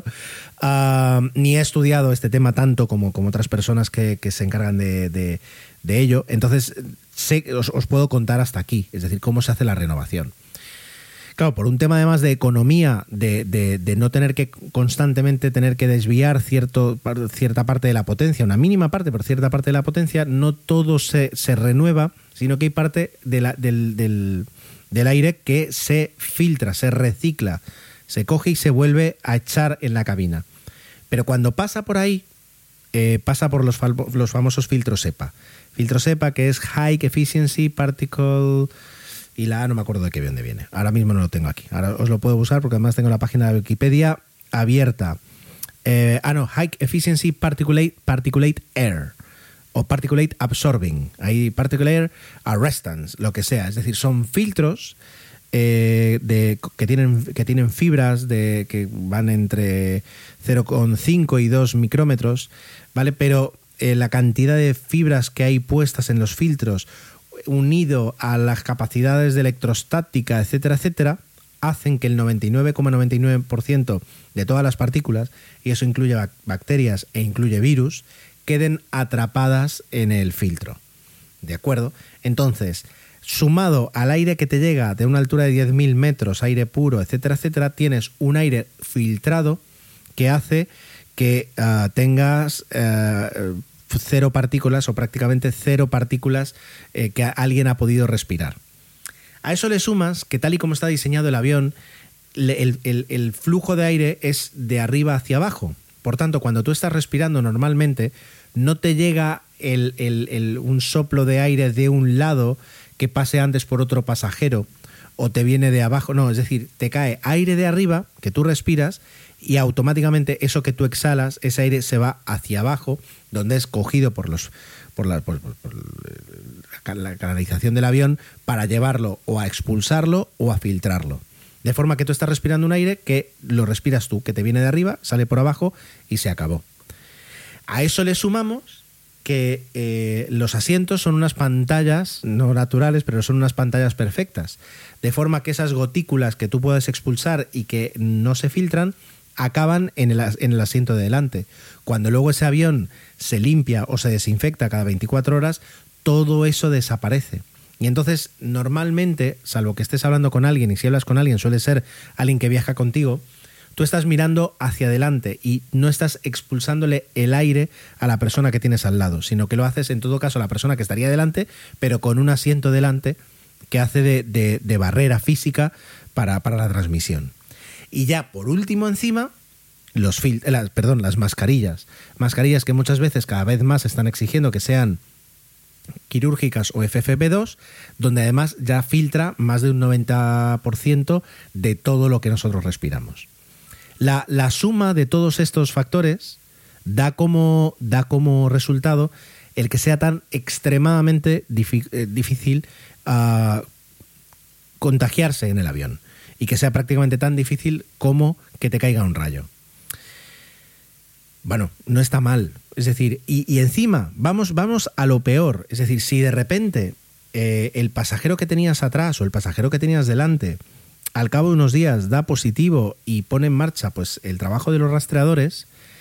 ni he estudiado este tema tanto como otras personas que se encargan de ello. Entonces, os puedo contar hasta aquí, es decir, cómo se hace la renovación. Claro, por un tema además de economía, de no tener que constantemente tener que desviar cierta parte de la potencia, una mínima parte, pero cierta parte de la potencia, no todo se renueva, sino que hay parte del aire que se filtra, se recicla, se coge y se vuelve a echar en la cabina. Pero cuando pasa por ahí, pasa por los famosos filtros EPA. Filtros EPA, que es High Efficiency Particle, y la A no me acuerdo de qué dónde viene. Ahora mismo no lo tengo aquí. Ahora os lo puedo buscar porque además tengo la página de Wikipedia abierta. High Efficiency Particulate Air o Particulate Absorbing. Hay Particulate Air Arrestants, lo que sea. Es decir, son filtros que tienen fibras que van entre 0,5 y 2 micrómetros, ¿vale? Pero la cantidad de fibras que hay puestas en los filtros, unido a las capacidades de electrostática, etcétera, etcétera, hacen que el 99,99% de todas las partículas, y eso incluye bacterias e incluye virus, queden atrapadas en el filtro. ¿De acuerdo? Entonces, sumado al aire que te llega de una altura de 10.000 metros, aire puro, etcétera, etcétera, tienes un aire filtrado que hace que tengas cero partículas o prácticamente cero partículas que alguien ha podido respirar. A eso le sumas que tal y como está diseñado el avión, el flujo de aire es de arriba hacia abajo. Por tanto, cuando tú estás respirando normalmente, no te llega un soplo de aire de un lado que pase antes por otro pasajero o te viene de abajo. No, es decir, te cae aire de arriba que tú respiras y automáticamente eso que tú exhalas, ese aire se va hacia abajo, donde es cogido por la canalización del avión para llevarlo o a expulsarlo o a filtrarlo. De forma que tú estás respirando un aire que lo respiras tú, que te viene de arriba, sale por abajo y se acabó. A eso le sumamos que los asientos son unas pantallas, no naturales, pero son unas pantallas perfectas. De forma que esas gotículas que tú puedes expulsar y que no se filtran, acaban en el asiento de delante. Cuando luego ese avión se limpia o se desinfecta cada 24 horas, todo eso desaparece. Y entonces, normalmente, salvo que estés hablando con alguien, y si hablas con alguien suele ser alguien que viaja contigo, tú estás mirando hacia adelante y no estás expulsándole el aire a la persona que tienes al lado, sino que lo haces en todo caso a la persona que estaría delante, pero con un asiento delante que hace de barrera física para la transmisión. Y ya por último encima, las mascarillas. Mascarillas que muchas veces cada vez más están exigiendo que sean quirúrgicas o FFP2, donde además ya filtra más de un 90% de todo lo que nosotros respiramos. La suma de todos estos factores da como resultado el que sea tan extremadamente difícil contagiarse en el avión y que sea prácticamente tan difícil como que te caiga un rayo. Bueno, no está mal. Es decir, y encima vamos a lo peor. Es decir, si de repente el pasajero que tenías atrás o el pasajero que tenías delante al cabo de unos días da positivo y pone en marcha pues el trabajo de los rastreadores,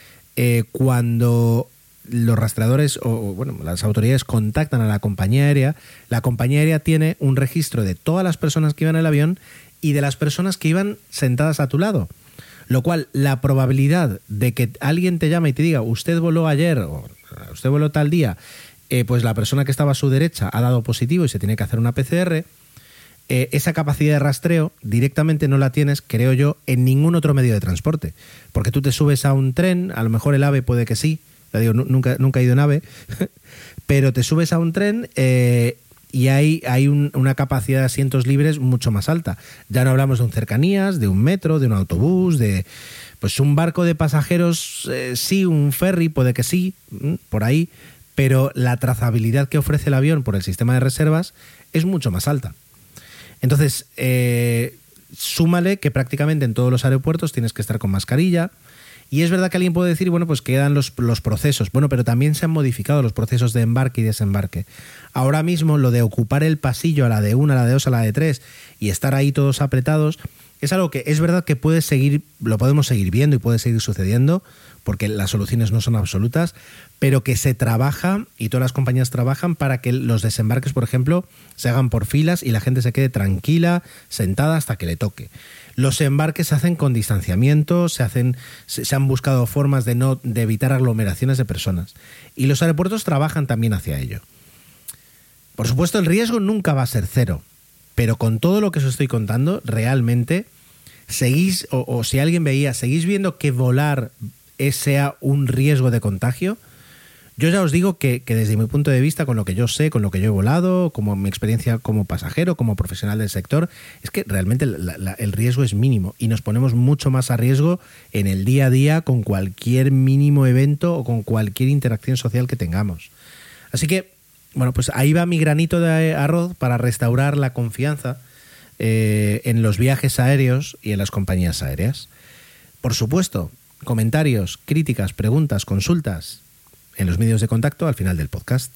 cuando los rastreadores las autoridades contactan a la compañía aérea tiene un registro de todas las personas que iban en el avión y de las personas que iban sentadas a tu lado. Lo cual, la probabilidad de que alguien te llame y te diga usted voló ayer o usted voló tal día, pues la persona que estaba a su derecha ha dado positivo y se tiene que hacer una PCR, esa capacidad de rastreo directamente no la tienes, creo yo, en ningún otro medio de transporte. Porque tú te subes a un tren, a lo mejor el AVE puede que sí, te digo, nunca he ido en AVE, pero te subes a un tren y hay una capacidad de asientos libres mucho más alta. Ya no hablamos de un cercanías, de un metro, de un autobús, de pues un barco de pasajeros, sí, un ferry, puede que sí, por ahí, pero la trazabilidad que ofrece el avión por el sistema de reservas es mucho más alta. Entonces, súmale que prácticamente en todos los aeropuertos tienes que estar con mascarilla. Y es verdad que alguien puede decir, bueno, pues quedan los procesos. Bueno, pero también se han modificado los procesos de embarque y desembarque. Ahora mismo lo de ocupar el pasillo a la de 1, a la de 2, a la de 3 y estar ahí todos apretados es algo que es verdad que lo podemos seguir viendo y puede seguir sucediendo porque las soluciones no son absolutas, pero que se trabaja y todas las compañías trabajan para que los desembarques, por ejemplo, se hagan por filas y la gente se quede tranquila, sentada hasta que le toque. Los embarques se hacen con distanciamiento, se han buscado formas de evitar aglomeraciones de personas. Y los aeropuertos trabajan también hacia ello. Por supuesto, el riesgo nunca va a ser cero, pero con todo lo que os estoy contando, realmente seguís, o si alguien veía, seguís viendo que volar sea un riesgo de contagio. Yo ya os digo que desde mi punto de vista, con lo que yo sé, con lo que yo he volado, como mi experiencia como pasajero, como profesional del sector, es que realmente el riesgo es mínimo y nos ponemos mucho más a riesgo en el día a día con cualquier mínimo evento o con cualquier interacción social que tengamos. Así que, bueno, pues ahí va mi granito de arroz para restaurar la confianza en los viajes aéreos y en las compañías aéreas. Por supuesto, comentarios, críticas, preguntas, consultas en los medios de contacto al final del podcast.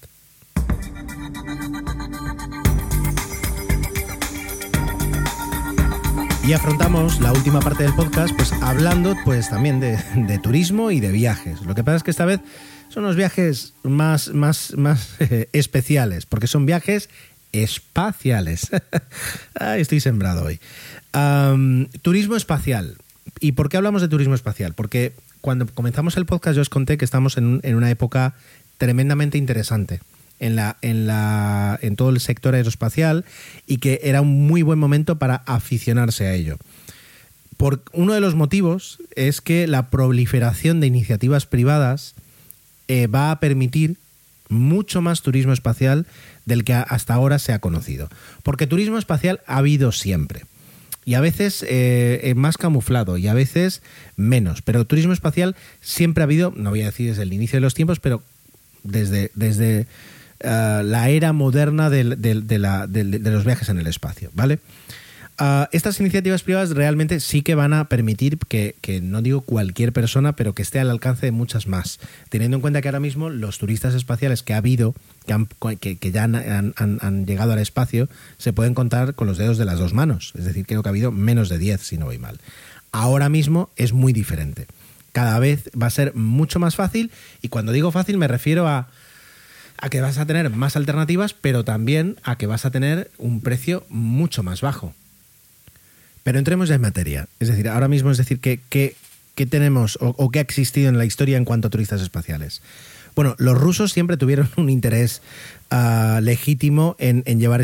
Y afrontamos la última parte del podcast pues hablando pues también de turismo y de viajes. Lo que pasa es que esta vez son unos viajes más especiales, porque son viajes espaciales. Ay, estoy sembrado hoy. Turismo espacial. ¿Y por qué hablamos de turismo espacial? Porque cuando comenzamos el podcast yo os conté que estamos en una época tremendamente interesante en todo el sector aeroespacial y que era un muy buen momento para aficionarse a ello. Uno de los motivos es que la proliferación de iniciativas privadas va a permitir mucho más turismo espacial del que hasta ahora se ha conocido. Porque turismo espacial ha habido siempre. Y a veces más camuflado y a veces menos. Pero turismo espacial siempre ha habido, no voy a decir desde el inicio de los tiempos, pero desde la era moderna de los viajes en el espacio, ¿vale? Estas iniciativas privadas realmente sí que van a permitir que no digo cualquier persona, pero que esté al alcance de muchas más. Teniendo en cuenta que ahora mismo los turistas espaciales que ha habido, que ya han llegado al espacio, se pueden contar con los dedos de las dos manos. Es decir, creo que ha habido menos de 10, si no voy mal. Ahora mismo es muy diferente. Cada vez va a ser mucho más fácil, y cuando digo fácil me refiero a que vas a tener más alternativas, pero también a que vas a tener un precio mucho más bajo. Pero entremos ya en materia. Es decir, ahora mismo, ¿qué tenemos o qué ha existido en la historia en cuanto a turistas espaciales? Bueno, los rusos siempre tuvieron un interés legítimo en llevar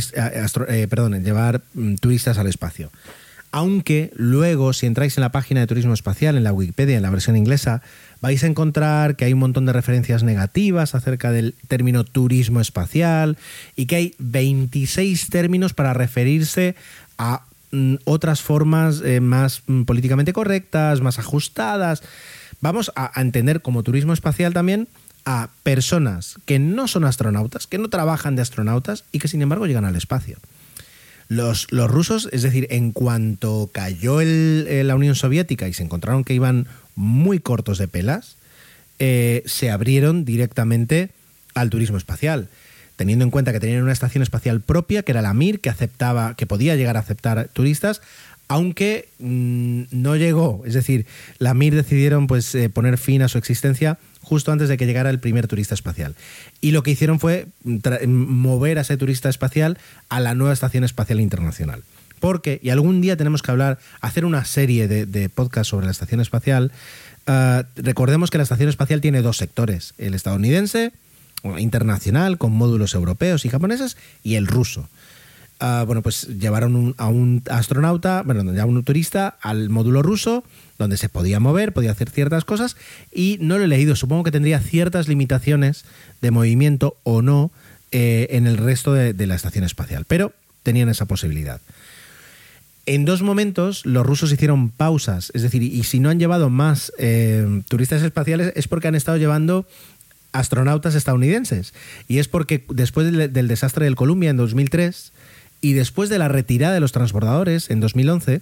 turistas al espacio. Aunque luego, si entráis en la página de turismo espacial, en la Wikipedia, en la versión inglesa, vais a encontrar que hay un montón de referencias negativas acerca del término turismo espacial y que hay 26 términos para referirse a otras formas más políticamente correctas, más ajustadas. Vamos a entender como turismo espacial también a personas que no son astronautas, que no trabajan de astronautas y que sin embargo llegan al espacio. Los rusos, es decir, en cuanto cayó la Unión Soviética y se encontraron que iban muy cortos de pelas, se abrieron directamente al turismo espacial, teniendo en cuenta que tenían una estación espacial propia, que era la Mir, que podía llegar a aceptar turistas, aunque no llegó. Es decir, la Mir decidieron poner fin a su existencia justo antes de que llegara el primer turista espacial. Y lo que hicieron fue mover a ese turista espacial a la nueva Estación Espacial Internacional. Porque, y algún día tenemos que hacer una serie de podcasts sobre la Estación Espacial. Recordemos que la Estación Espacial tiene dos sectores: el estadounidense, internacional, con módulos europeos y japoneses, y el ruso. Llevaron a un astronauta, ya un turista, al módulo ruso, donde se podía mover, podía hacer ciertas cosas, y no lo he leído, supongo que tendría ciertas limitaciones de movimiento o no en el resto de la estación espacial, pero tenían esa posibilidad. En dos momentos los rusos hicieron pausas, es decir, y si no han llevado más turistas espaciales es porque han estado llevando astronautas estadounidenses, y es porque después del desastre del Columbia en 2003 y después de la retirada de los transbordadores en 2011,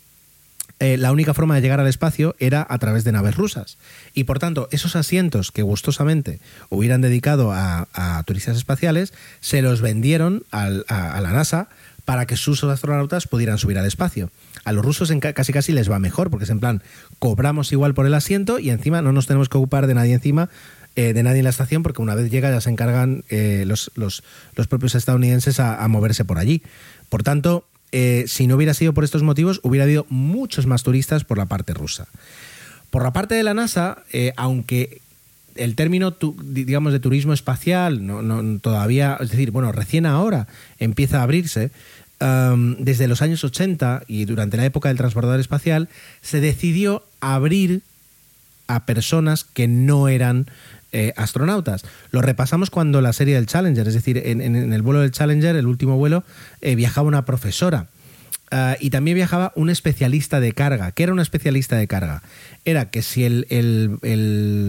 la única forma de llegar al espacio era a través de naves rusas. Y por tanto, esos asientos que gustosamente hubieran dedicado a turistas espaciales, se los vendieron a la NASA para que sus astronautas pudieran subir al espacio. A los rusos casi les va mejor, porque es en plan, cobramos igual por el asiento y encima no nos tenemos que ocupar de nadie de nadie en la estación, porque una vez llega ya se encargan los propios estadounidenses a moverse por allí. Por tanto, si no hubiera sido por estos motivos, hubiera habido muchos más turistas por la parte rusa. Por la parte de la NASA, aunque el término, digamos, de turismo espacial no todavía, es decir, recién ahora empieza a abrirse, desde los años 80 y durante la época del transbordador espacial, se decidió abrir a personas que no eran astronautas. Lo repasamos cuando la serie del Challenger, es decir, en el vuelo del Challenger, el último vuelo, viajaba una profesora y también viajaba un especialista de carga. ¿Qué era un especialista de carga? Era que si el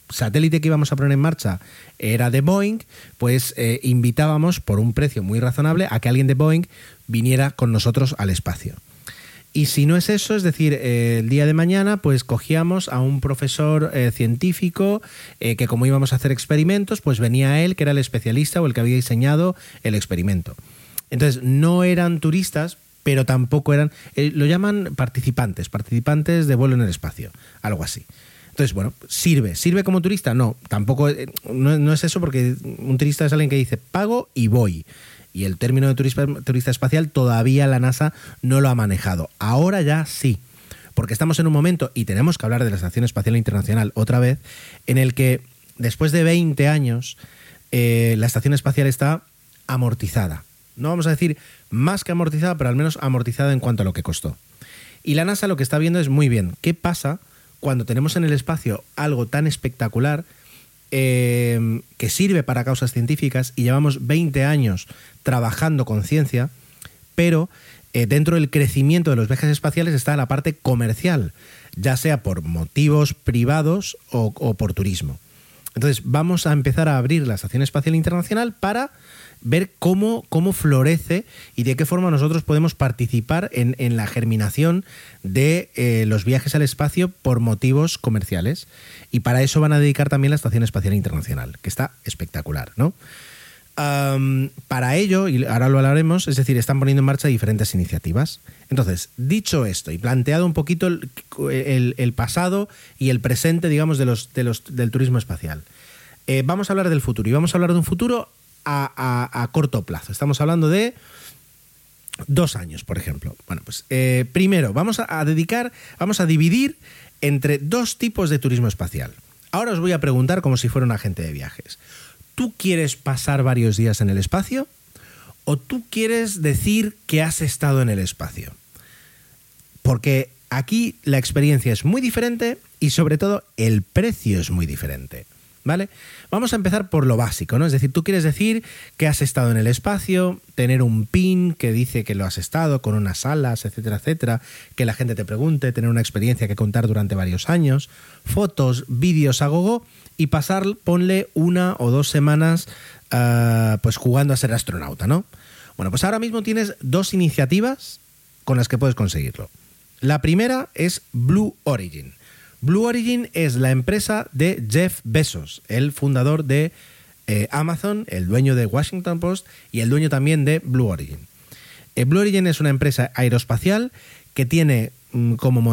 satélite que íbamos a poner en marcha era de Boeing, pues invitábamos por un precio muy razonable a que alguien de Boeing viniera con nosotros al espacio. Y si no es eso, es decir, el día de mañana pues cogíamos a un profesor científico que como íbamos a hacer experimentos, pues venía él, que era el especialista o el que había diseñado el experimento. Entonces no eran turistas, pero tampoco eran, lo llaman participantes de vuelo en el espacio, algo así. Entonces, bueno, ¿sirve como turista? No, tampoco, no es eso, porque un turista es alguien que dice pago y voy. Y el término de turista espacial todavía la NASA no lo ha manejado. Ahora ya sí, porque estamos en un momento, y tenemos que hablar de la Estación Espacial Internacional otra vez, en el que después de 20 años la Estación Espacial está amortizada. No vamos a decir más que amortizada, pero al menos amortizada en cuanto a lo que costó. Y la NASA lo que está viendo es muy bien, ¿qué pasa cuando tenemos en el espacio algo tan espectacular que sirve para causas científicas y llevamos 20 años trabajando con ciencia, pero dentro del crecimiento de los viajes espaciales está la parte comercial, ya sea por motivos privados o por turismo? Entonces vamos a empezar a abrir la Estación Espacial Internacional para ver cómo florece y de qué forma nosotros podemos participar en la germinación de los viajes al espacio por motivos comerciales. Y para eso van a dedicar también la Estación Espacial Internacional, que está espectacular, ¿no? Para ello, y ahora lo hablaremos, es decir, están poniendo en marcha diferentes iniciativas. Entonces, dicho esto y planteado un poquito el pasado y el presente, digamos, del turismo espacial, vamos a hablar del futuro, y vamos a hablar de un futuro a corto plazo. Estamos hablando de 2 años, por ejemplo. Bueno, pues primero vamos a dividir entre 2 tipos de turismo espacial. Ahora os voy a preguntar como si fuera un agente de viajes. ¿Tú quieres pasar varios días en el espacio o tú quieres decir que has estado en el espacio? Porque aquí la experiencia es muy diferente y sobre todo el precio es muy diferente, ¿vale? Vamos a empezar por lo básico, ¿no? Es decir, tú quieres decir que has estado en el espacio, tener un pin que dice que lo has estado, con unas salas, etcétera, etcétera, que la gente te pregunte, tener una experiencia que contar durante varios años, fotos, vídeos a gogo y pasar, ponle 1 o 2 semanas pues jugando a ser astronauta, ¿no? Bueno, pues ahora mismo tienes 2 iniciativas con las que puedes conseguirlo. La primera es Blue Origin. Blue Origin es la empresa de Jeff Bezos, el fundador de Amazon, el dueño de Washington Post y el dueño también de Blue Origin. Blue Origin es una empresa aeroespacial que tiene como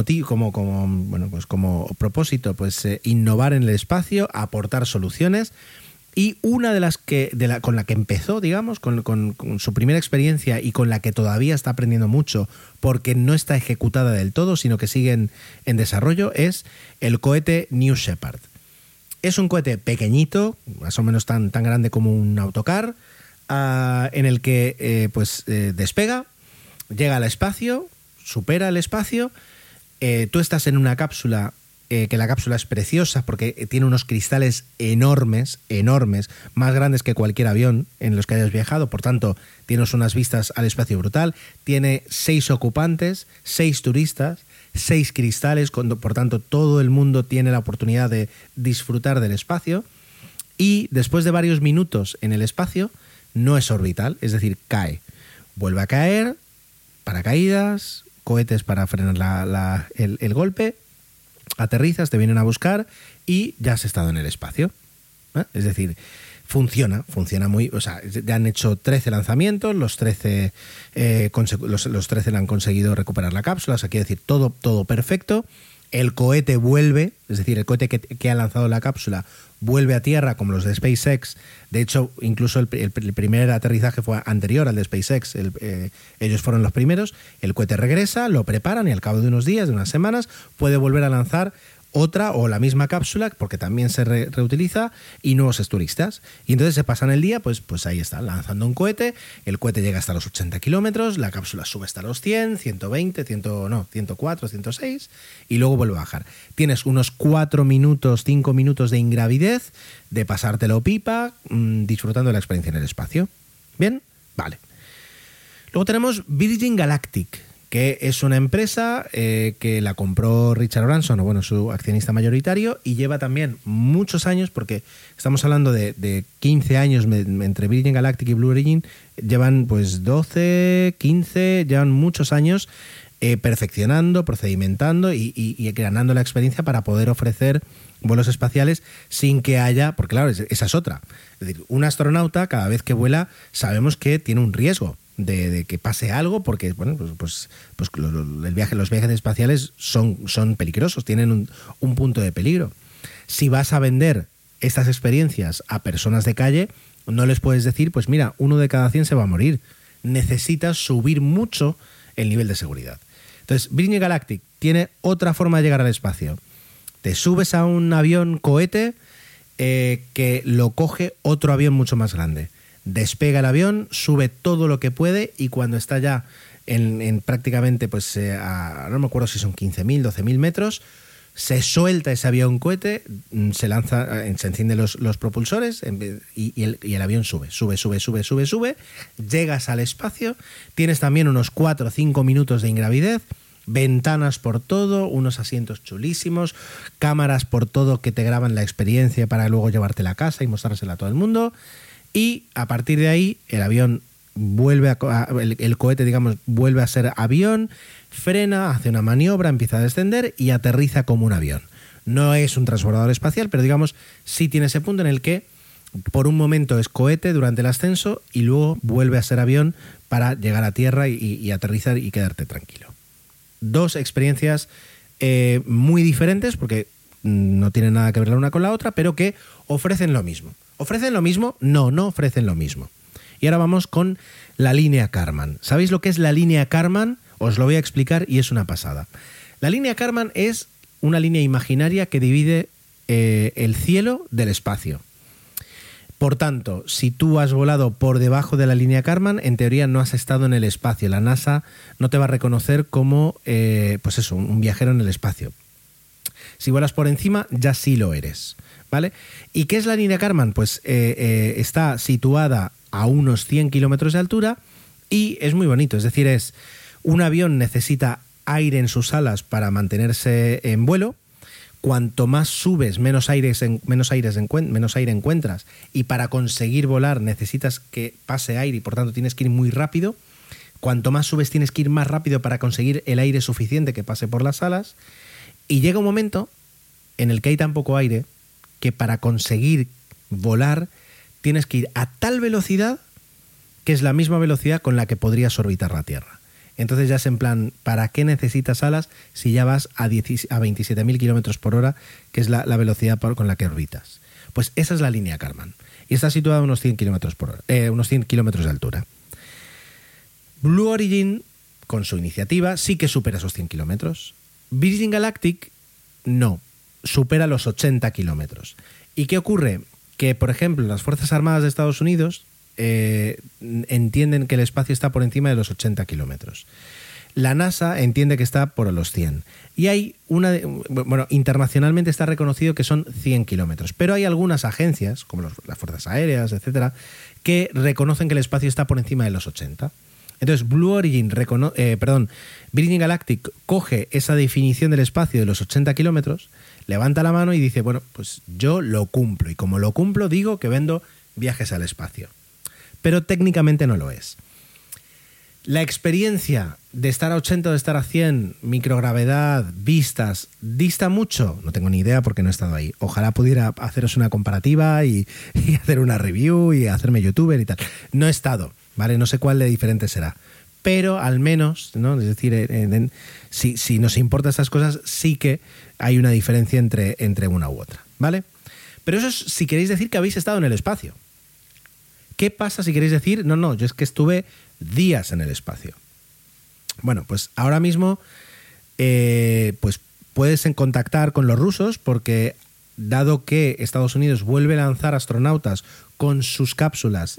propósito pues innovar en el espacio, aportar soluciones, y una de las con la que empezó, digamos, con su primera experiencia y con la que todavía está aprendiendo mucho porque no está ejecutada del todo, sino que sigue en desarrollo, es el cohete New Shepard. Es un cohete pequeñito, más o menos tan grande como un autocar, en el que despega, llega al espacio, supera el espacio, tú estás en una cápsula, que la cápsula es preciosa porque tiene unos cristales enormes, más grandes que cualquier avión en los que hayas viajado, por tanto tienes unas vistas al espacio brutal, tiene 6 ocupantes, 6 turistas, 6 cristales, por tanto todo el mundo tiene la oportunidad de disfrutar del espacio, y después de varios minutos en el espacio no es orbital, es decir, cae, vuelve a caer, paracaídas, cohetes para frenar el golpe, aterrizas, te vienen a buscar y ya has estado en el espacio. Es decir, funciona muy... O sea, ya han hecho 13 lanzamientos, los 13 le han conseguido recuperar la cápsula, o sea, quiere decir, todo perfecto. El cohete vuelve, es decir, el cohete que ha lanzado la cápsula vuelve a tierra como los de SpaceX. De hecho, incluso el primer aterrizaje fue anterior al de SpaceX. Ellos fueron los primeros. El cohete regresa, lo preparan y al cabo de unos días, de unas semanas, puede volver a lanzar otra o la misma cápsula, porque también se reutiliza, y nuevos turistas. Y entonces se pasan el día, pues ahí está, lanzando un cohete, el cohete llega hasta los 80 kilómetros, la cápsula sube hasta los 100, 120, 104, 106, y luego vuelve a bajar. Tienes unos 4 minutos, 5 minutos de ingravidez, de pasártelo pipa, disfrutando de la experiencia en el espacio. ¿Bien? Vale. Luego tenemos Virgin Galactic, que es una empresa que la compró Richard Branson, o bueno, su accionista mayoritario, y lleva también muchos años, porque estamos hablando de 15 años entre Virgin Galactic y Blue Origin, llevan pues 12, 15, llevan muchos años perfeccionando, procedimentando y ganando la experiencia para poder ofrecer vuelos espaciales sin que haya, porque claro, esa es otra. Es decir, un astronauta cada vez que vuela sabemos que tiene un riesgo de que pase algo, porque bueno, pues los viajes espaciales son peligrosos, tienen un punto de peligro. Si vas a vender estas experiencias a personas de calle, no les puedes decir, pues mira, 1 de cada 100 se va a morir. Necesitas subir mucho el nivel de seguridad. Entonces, Virgin Galactic tiene otra forma de llegar al espacio. Te subes a un avión cohete que lo coge otro avión mucho más grande. Despega el avión, sube todo lo que puede y cuando está ya en prácticamente, pues no me acuerdo si son 15.000, 12.000 metros, se suelta ese avión cohete, se lanza, se encienden los propulsores y el avión sube, llegas al espacio, tienes también unos 4 o 5 minutos de ingravidez, ventanas por todo, unos asientos chulísimos, cámaras por todo que te graban la experiencia para luego llevártela a casa y mostrársela a todo el mundo. Y a partir de ahí el avión vuelve el cohete, digamos, vuelve a ser avión, frena, hace una maniobra, empieza a descender y aterriza como un avión. No es un transbordador espacial, pero digamos sí tiene ese punto en el que por un momento es cohete durante el ascenso y luego vuelve a ser avión para llegar a tierra y aterrizar y quedarte tranquilo. 2 experiencias muy diferentes porque no tienen nada que ver la una con la otra, pero que ofrecen lo mismo. ¿Ofrecen lo mismo? No ofrecen lo mismo. Y ahora vamos con la línea Kármán. ¿Sabéis lo que es la línea Kármán? Os lo voy a explicar y es una pasada. La línea Kármán es una línea imaginaria que divide el cielo del espacio. Por tanto, si tú has volado por debajo de la línea Kármán, en teoría no has estado en el espacio. La NASA no te va a reconocer como pues eso, un viajero en el espacio. Si vuelas por encima, ya sí lo eres, ¿vale? ¿Y qué es la línea Kármán? Pues está situada a unos 100 kilómetros de altura y es muy bonito. Es decir, un avión necesita aire en sus alas para mantenerse en vuelo. Cuanto más subes, menos aire encuentras. Y para conseguir volar necesitas que pase aire y por tanto tienes que ir muy rápido. Cuanto más subes, tienes que ir más rápido para conseguir el aire suficiente que pase por las alas. Y llega un momento en el que hay tan poco aire que para conseguir volar tienes que ir a tal velocidad que es la misma velocidad con la que podrías orbitar la Tierra. Entonces ya es en plan, ¿para qué necesitas alas si ya vas a 27.000 kilómetros por hora, que es la velocidad con la que orbitas? Pues esa es la línea Kármán. Y está situada a unos 100 kilómetros por hora, unos 100 kilómetros de altura. Blue Origin, con su iniciativa, sí que supera esos 100 kilómetros. Virgin Galactic no, supera los 80 kilómetros. ¿Y qué ocurre? Que, por ejemplo, las Fuerzas Armadas de Estados Unidos entienden que el espacio está por encima de los 80 kilómetros. La NASA entiende que está por los 100. Y hay internacionalmente está reconocido que son 100 kilómetros. Pero hay algunas agencias, como las Fuerzas Aéreas, etcétera, que reconocen que el espacio está por encima de los 80. Entonces, Virgin Galactic coge esa definición del espacio de los 80 kilómetros, levanta la mano y dice, bueno, pues yo lo cumplo. Y como lo cumplo, digo que vendo viajes al espacio. Pero técnicamente no lo es. La experiencia de estar a 80 o de estar a 100, microgravedad, vistas, ¿dista mucho? No tengo ni idea porque no he estado ahí. Ojalá pudiera haceros una comparativa y hacer una review y hacerme youtuber y tal. No he estado, ¿vale? No sé cuál de diferente será. Pero al menos, ¿no? Es decir, si nos importan estas cosas, sí que hay una diferencia entre una u otra, ¿vale? Pero eso es si queréis decir que habéis estado en el espacio. ¿Qué pasa si queréis decir, no, yo es que estuve días en el espacio? Bueno, pues ahora mismo pues puedes contactar con los rusos porque dado que Estados Unidos vuelve a lanzar astronautas con sus cápsulas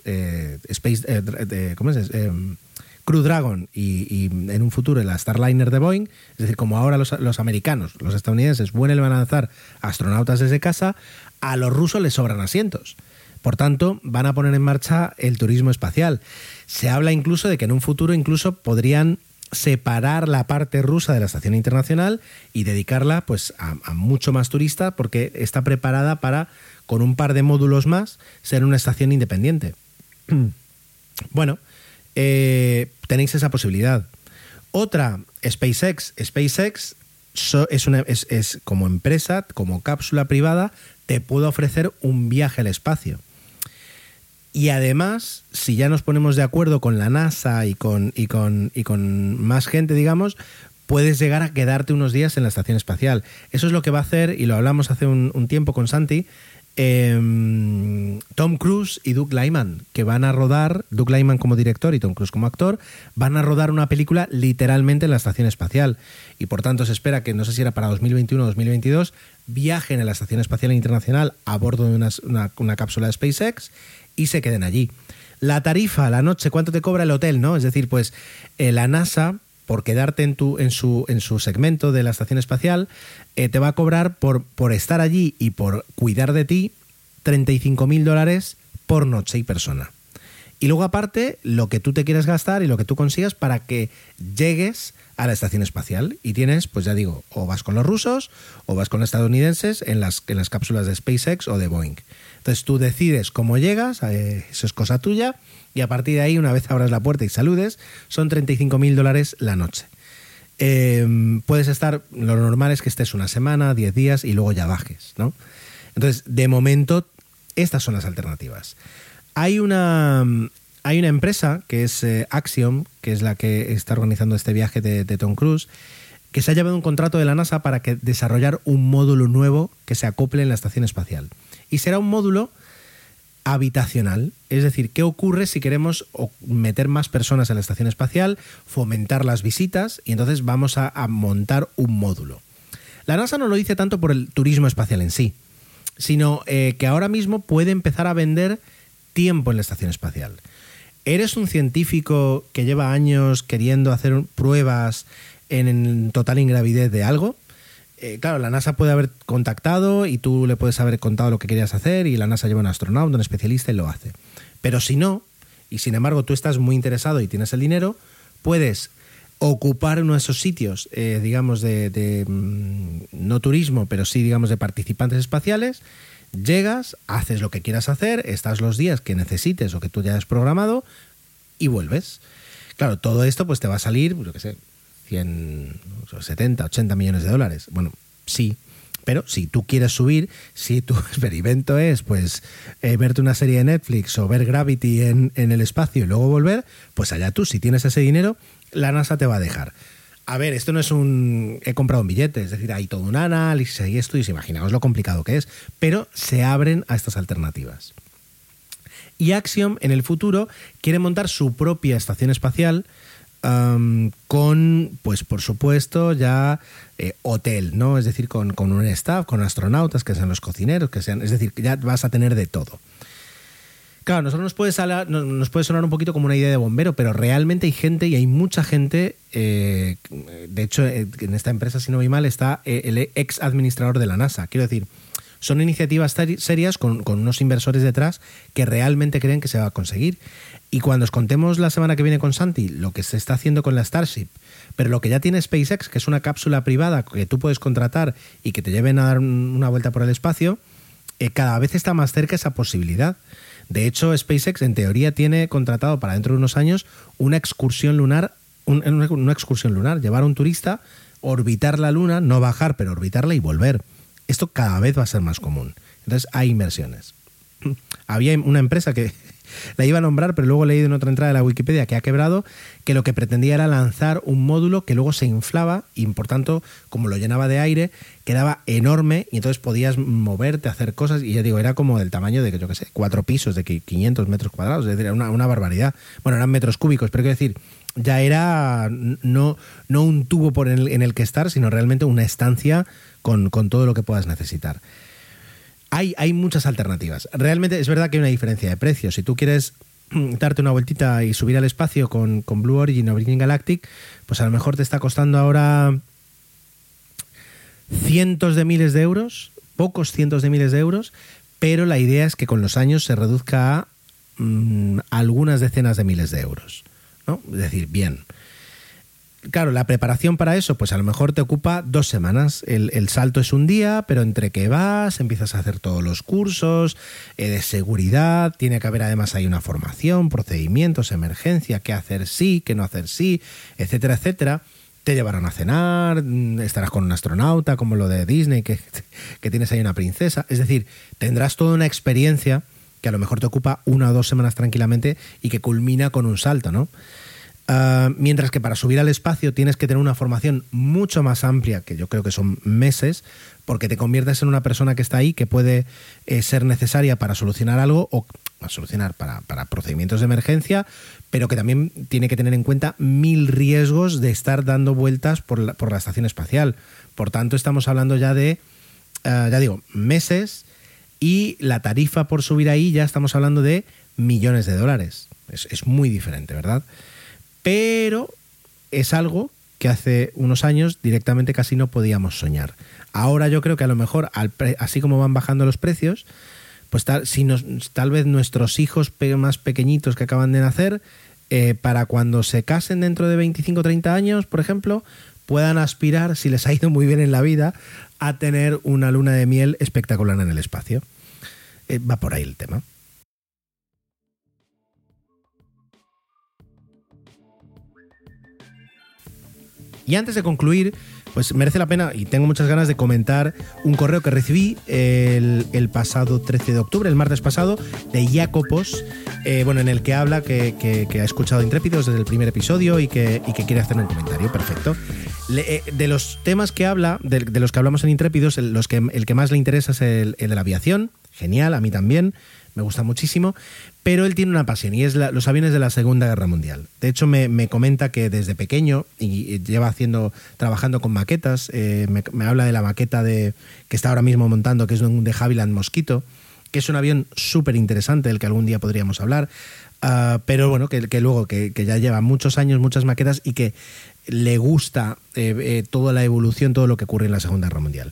Crew Dragon y en un futuro la Starliner de Boeing, es decir, como ahora los americanos, los estadounidenses vuelven a lanzar astronautas desde casa, a los rusos les sobran asientos. Por tanto, van a poner en marcha el turismo espacial. Se habla incluso de que en un futuro incluso podrían separar la parte rusa de la estación internacional y dedicarla pues a mucho más turista, porque está preparada para, con un par de módulos más, ser una estación independiente. Bueno, tenéis esa posibilidad. Otra, SpaceX. SpaceX es como empresa, como cápsula privada, te puede ofrecer un viaje al espacio. Y además, si ya nos ponemos de acuerdo con la NASA y con más gente, digamos, puedes llegar a quedarte unos días en la estación espacial. Eso es lo que va a hacer, y lo hablamos hace un tiempo con Santi, Tom Cruise y Doug Liman, que van a rodar, Doug Liman como director y Tom Cruise como actor, van a rodar una película literalmente en la estación espacial. Y por tanto se espera que, no sé si era para 2021 o 2022, viajen a la Estación Espacial Internacional a bordo de una cápsula de SpaceX y se queden allí. La tarifa, la noche, ¿cuánto te cobra el hotel, no? Es decir, pues la NASA, por quedarte en su segmento de la estación espacial, te va a cobrar por estar allí y por cuidar de ti $35.000 por noche y persona. Y luego aparte, lo que tú te quieres gastar y lo que tú consigas para que llegues a la estación espacial. Y tienes, pues ya digo, o vas con los rusos o vas con los estadounidenses en las cápsulas de SpaceX o de Boeing. Entonces tú decides cómo llegas, eso es cosa tuya, y a partir de ahí, una vez abras la puerta y saludes, son $35.000 la noche. Puedes estar, lo normal es que estés una semana, 10 días y luego ya bajes, ¿no? Entonces, de momento, estas son las alternativas. Hay una empresa que es Axiom, que es la que está organizando este viaje de Tom Cruise, que se ha llevado un contrato de la NASA para desarrollar un módulo nuevo que se acople en la estación espacial. Y será un módulo habitacional, es decir, ¿qué ocurre si queremos meter más personas en la estación espacial, fomentar las visitas? Y entonces vamos a montar un módulo. La NASA no lo dice tanto por el turismo espacial en sí, sino que ahora mismo puede empezar a vender tiempo en la estación espacial. ¿Eres un científico que lleva años queriendo hacer pruebas en total ingravidez de algo? Claro, la NASA puede haber contactado y tú le puedes haber contado lo que querías hacer, y la NASA lleva un astronauta, un especialista, y lo hace. Pero si no, y sin embargo tú estás muy interesado y tienes el dinero, puedes ocupar uno de esos sitios, digamos, de no turismo, pero sí, digamos, de participantes espaciales. Llegas, haces lo que quieras hacer, estás los días que necesites o que tú ya hayas programado y vuelves. Claro, todo esto pues te va a salir, yo qué sé, 70, 80 millones de dólares. Bueno, sí, pero si tú quieres subir, si tu experimento es pues verte una serie de Netflix o ver Gravity en el espacio y luego volver, pues allá tú, si tienes ese dinero, la NASA te va a dejar. A ver, esto no es he comprado un billete, es decir, hay todo un análisis y estudios, imaginaos lo complicado que es, pero se abren a estas alternativas. Y Axiom en el futuro quiere montar su propia estación espacial, con, pues por supuesto, ya hotel, ¿no? Es decir, con un staff, con astronautas, que sean los cocineros, es decir, ya vas a tener de todo. Claro, nosotros nos puede sonar un poquito como una idea de bombero, pero realmente hay gente, y hay mucha gente, de hecho, en esta empresa, si no voy mal, está el ex administrador de la NASA. Quiero decir, son iniciativas serias con unos inversores detrás que realmente creen que se va a conseguir. Y cuando os contemos la semana que viene con Santi lo que se está haciendo con la Starship, pero lo que ya tiene SpaceX, que es una cápsula privada que tú puedes contratar y que te lleven a dar una vuelta por el espacio, cada vez está más cerca esa posibilidad. De hecho, SpaceX en teoría tiene contratado para dentro de unos años una excursión lunar, llevar a un turista, orbitar la Luna, no bajar, pero orbitarla y volver. Esto cada vez va a ser más común. Entonces hay inversiones. Había una empresa que la iba a nombrar, pero luego he leído en otra entrada de la Wikipedia que ha quebrado, que lo que pretendía era lanzar un módulo que luego se inflaba y, por tanto, como lo llenaba de aire, quedaba enorme y entonces podías moverte, hacer cosas, y ya digo, era como del tamaño de, yo qué sé, 4 pisos de 500 metros cuadrados, es decir, era una barbaridad. Bueno, eran metros cúbicos, pero quiero decir, ya era no un tubo en el que estar, sino realmente una estancia con todo lo que puedas necesitar. Hay muchas alternativas. Realmente es verdad que hay una diferencia de precios. Si tú quieres darte una vueltita y subir al espacio con Blue Origin o Virgin Galactic, pues a lo mejor te está costando ahora cientos de miles de euros, pocos cientos de miles de euros, pero la idea es que con los años se reduzca a algunas decenas de miles de euros, ¿no? Es decir, bien. claro, la preparación para eso, pues a lo mejor te ocupa 2 semanas. El salto es un día, pero entre que vas, empiezas a hacer todos los cursos de seguridad, tiene que haber además ahí una formación, procedimientos, emergencia, qué hacer sí, qué no hacer sí, etcétera, etcétera. Te llevarán a cenar, estarás con un astronauta, como lo de Disney, que tienes ahí una princesa. Es decir, tendrás toda una experiencia que a lo mejor te ocupa 1 o 2 semanas tranquilamente y que culmina con un salto, ¿no? Mientras que para subir al espacio tienes que tener una formación mucho más amplia, que yo creo que son meses, porque te conviertes en una persona que está ahí, que puede ser necesaria para solucionar algo o para solucionar para procedimientos de emergencia, pero que también tiene que tener en cuenta 1000 riesgos de estar dando vueltas por la estación espacial. Por tanto, estamos hablando ya de, ya digo, meses, y la tarifa por subir ahí ya estamos hablando de millones de dólares. Es muy diferente, ¿verdad? Pero es algo que hace unos años directamente casi no podíamos soñar. Ahora yo creo que a lo mejor, así como van bajando los precios, pues tal vez nuestros hijos más pequeñitos que acaban de nacer, para cuando se casen dentro de 25 o 30 años, por ejemplo, puedan aspirar, si les ha ido muy bien en la vida, a tener una luna de miel espectacular en el espacio. Va por ahí el tema. Y antes de concluir, pues merece la pena, y tengo muchas ganas de comentar un correo que recibí el pasado 13 de octubre, el martes pasado, de Jacopos, en el que habla que ha escuchado Intrépidos desde el primer episodio y que quiere hacer un comentario. Perfecto. De los temas que habla, de los que hablamos en Intrépidos, el que más le interesa es el de la aviación. Genial, a mí también, me gusta muchísimo, pero él tiene una pasión y es los aviones de la Segunda Guerra Mundial. De hecho, me comenta que desde pequeño, y lleva trabajando con maquetas, me habla de la maqueta que está ahora mismo montando, que es un de Havilland Mosquito, que es un avión súper interesante, del que algún día podríamos hablar, pero bueno, que luego que ya lleva muchos años, muchas maquetas, y que le gusta toda la evolución, todo lo que ocurre en la Segunda Guerra Mundial.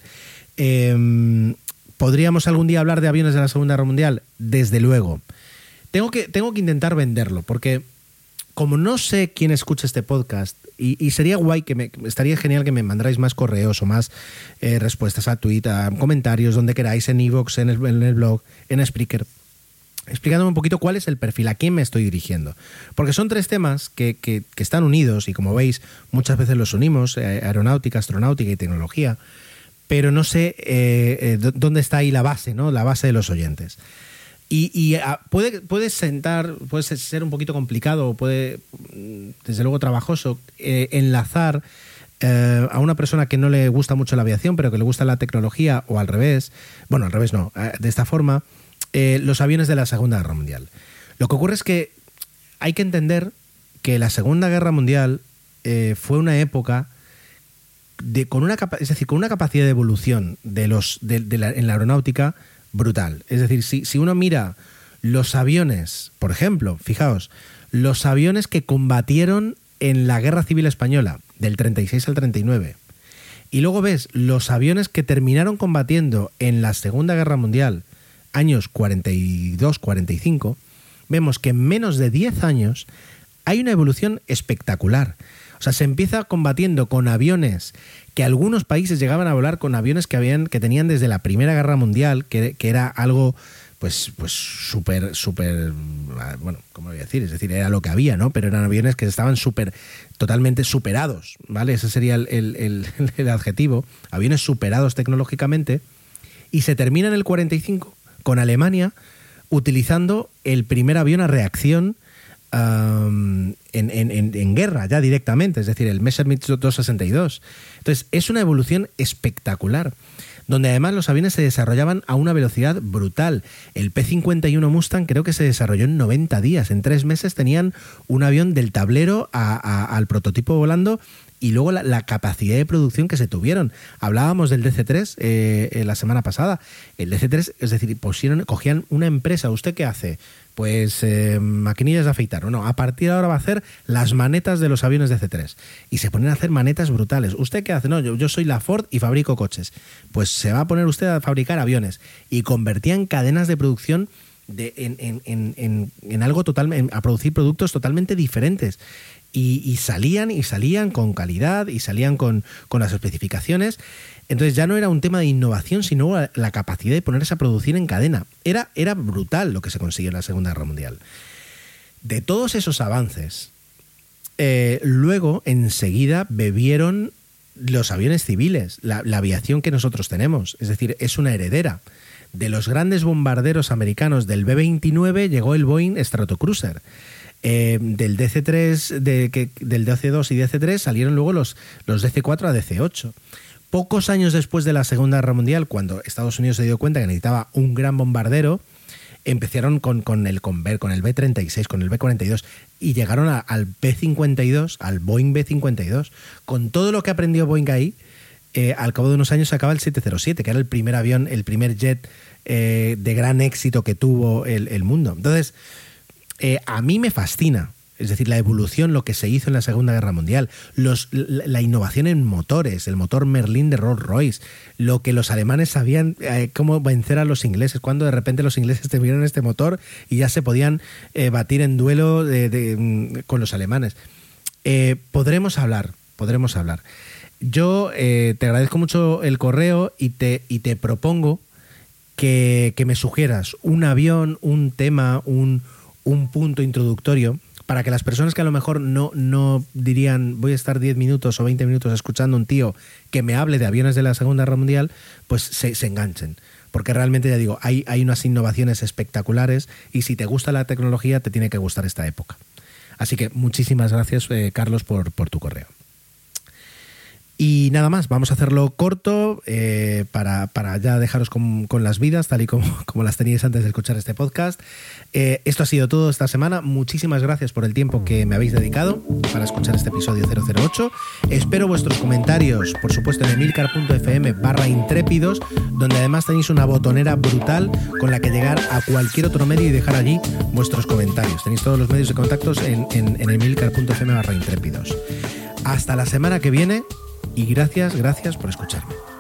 ¿Podríamos algún día hablar de aviones de la Segunda Guerra Mundial? Desde luego. Tengo que intentar venderlo, porque como no sé quién escucha este podcast, y sería guay, estaría genial que me mandarais más correos o más respuestas a Twitter, a comentarios, donde queráis, en iVoox, en el blog, en Spreaker, explicándome un poquito cuál es el perfil, a quién me estoy dirigiendo. Porque son 3 temas que están unidos, y como veis, muchas veces los unimos, aeronáutica, astronáutica y tecnología, pero no sé dónde está ahí la base, ¿no? La base de los oyentes. Y puede ser un poquito complicado, o puede, desde luego, trabajoso, enlazar a una persona que no le gusta mucho la aviación, pero que le gusta la tecnología, o al revés. Bueno, al revés no, de esta forma, los aviones de la Segunda Guerra Mundial. Lo que ocurre es que hay que entender que la Segunda Guerra Mundial fue una época con una capacidad de evolución en la aeronáutica brutal. Es decir, si uno mira los aviones, por ejemplo, fijaos, los aviones que combatieron en la Guerra Civil Española, del 36 al 39, y luego ves los aviones que terminaron combatiendo en la Segunda Guerra Mundial, años 42-45, vemos que en menos de 10 años hay una evolución espectacular. O sea, se empieza combatiendo con aviones que algunos países llegaban a volar con aviones que tenían desde la Primera Guerra Mundial, que era algo pues súper, bueno, ¿cómo voy a decir? Es decir, era lo que había, ¿no? Pero eran aviones que estaban totalmente superados, ¿vale? Ese sería el adjetivo. Aviones superados tecnológicamente. Y se termina en el 45 con Alemania utilizando el primer avión a reacción en guerra ya directamente, es decir, el Messerschmitt 262. Entonces, es una evolución espectacular, donde además los aviones se desarrollaban a una velocidad brutal. El P-51 Mustang creo que se desarrolló en 90 días. En 3 meses tenían un avión del tablero al prototipo volando, y luego la capacidad de producción que se tuvieron. Hablábamos del DC-3 la semana pasada. El DC-3, es decir, cogían una empresa. ¿Usted qué hace? Pues maquinillas de afeitar. Bueno, a partir de ahora va a hacer las manetas de los aviones DC-3. Y se ponen a hacer manetas brutales. ¿Usted qué hace? No, yo soy la Ford y fabrico coches. Pues se va a poner usted a fabricar aviones. Y convertían cadenas de producción en algo totalmente, a producir productos totalmente diferentes. Y salían con calidad y salían con las especificaciones. Entonces ya no era un tema de innovación, sino la capacidad de ponerse a producir en cadena. Era brutal lo que se consiguió en la Segunda Guerra Mundial. De todos esos avances, luego enseguida bebieron los aviones civiles, la aviación que nosotros tenemos. Es decir, es una heredera. De los grandes bombarderos americanos del B-29 llegó el Boeing Stratocruiser. Del DC-3, del DC-2 y DC-3 salieron luego los DC-4 a DC-8. Pocos años después de la Segunda Guerra Mundial, cuando Estados Unidos se dio cuenta que necesitaba un gran bombardero, empezaron con el B-36, con el B-42 y llegaron al B-52, al Boeing B-52. Con todo lo que aprendió Boeing ahí, al cabo de unos años se acaba el 707, que era el primer avión, el primer jet de gran éxito que tuvo el mundo. Entonces, a mí me fascina, es decir, la evolución, lo que se hizo en la Segunda Guerra Mundial, la innovación en motores, el motor Merlin de Rolls-Royce, lo que los alemanes sabían, cómo vencer a los ingleses, cuando de repente los ingleses tuvieron este motor y ya se podían batir en duelo con los alemanes. Podremos hablar. Yo te agradezco mucho el correo y te propongo que me sugieras un avión, un tema, un punto introductorio para que las personas que a lo mejor no dirían voy a estar 10 minutos o 20 minutos escuchando a un tío que me hable de aviones de la Segunda Guerra Mundial, pues se enganchen. Porque realmente, ya digo, hay unas innovaciones espectaculares y si te gusta la tecnología te tiene que gustar esta época. Así que muchísimas gracias, Carlos, por tu correo. Y nada más, vamos a hacerlo corto para ya dejaros con las vidas, tal y como las teníais antes de escuchar este podcast. Esto ha sido todo esta semana. Muchísimas gracias por el tiempo que me habéis dedicado para escuchar este episodio 008. Espero vuestros comentarios, por supuesto, en emilcar.fm/intrépidos, donde además tenéis una botonera brutal con la que llegar a cualquier otro medio y dejar allí vuestros comentarios. Tenéis todos los medios de contactos en emilcar.fm/intrépidos. Hasta la semana que viene. Y gracias por escucharme.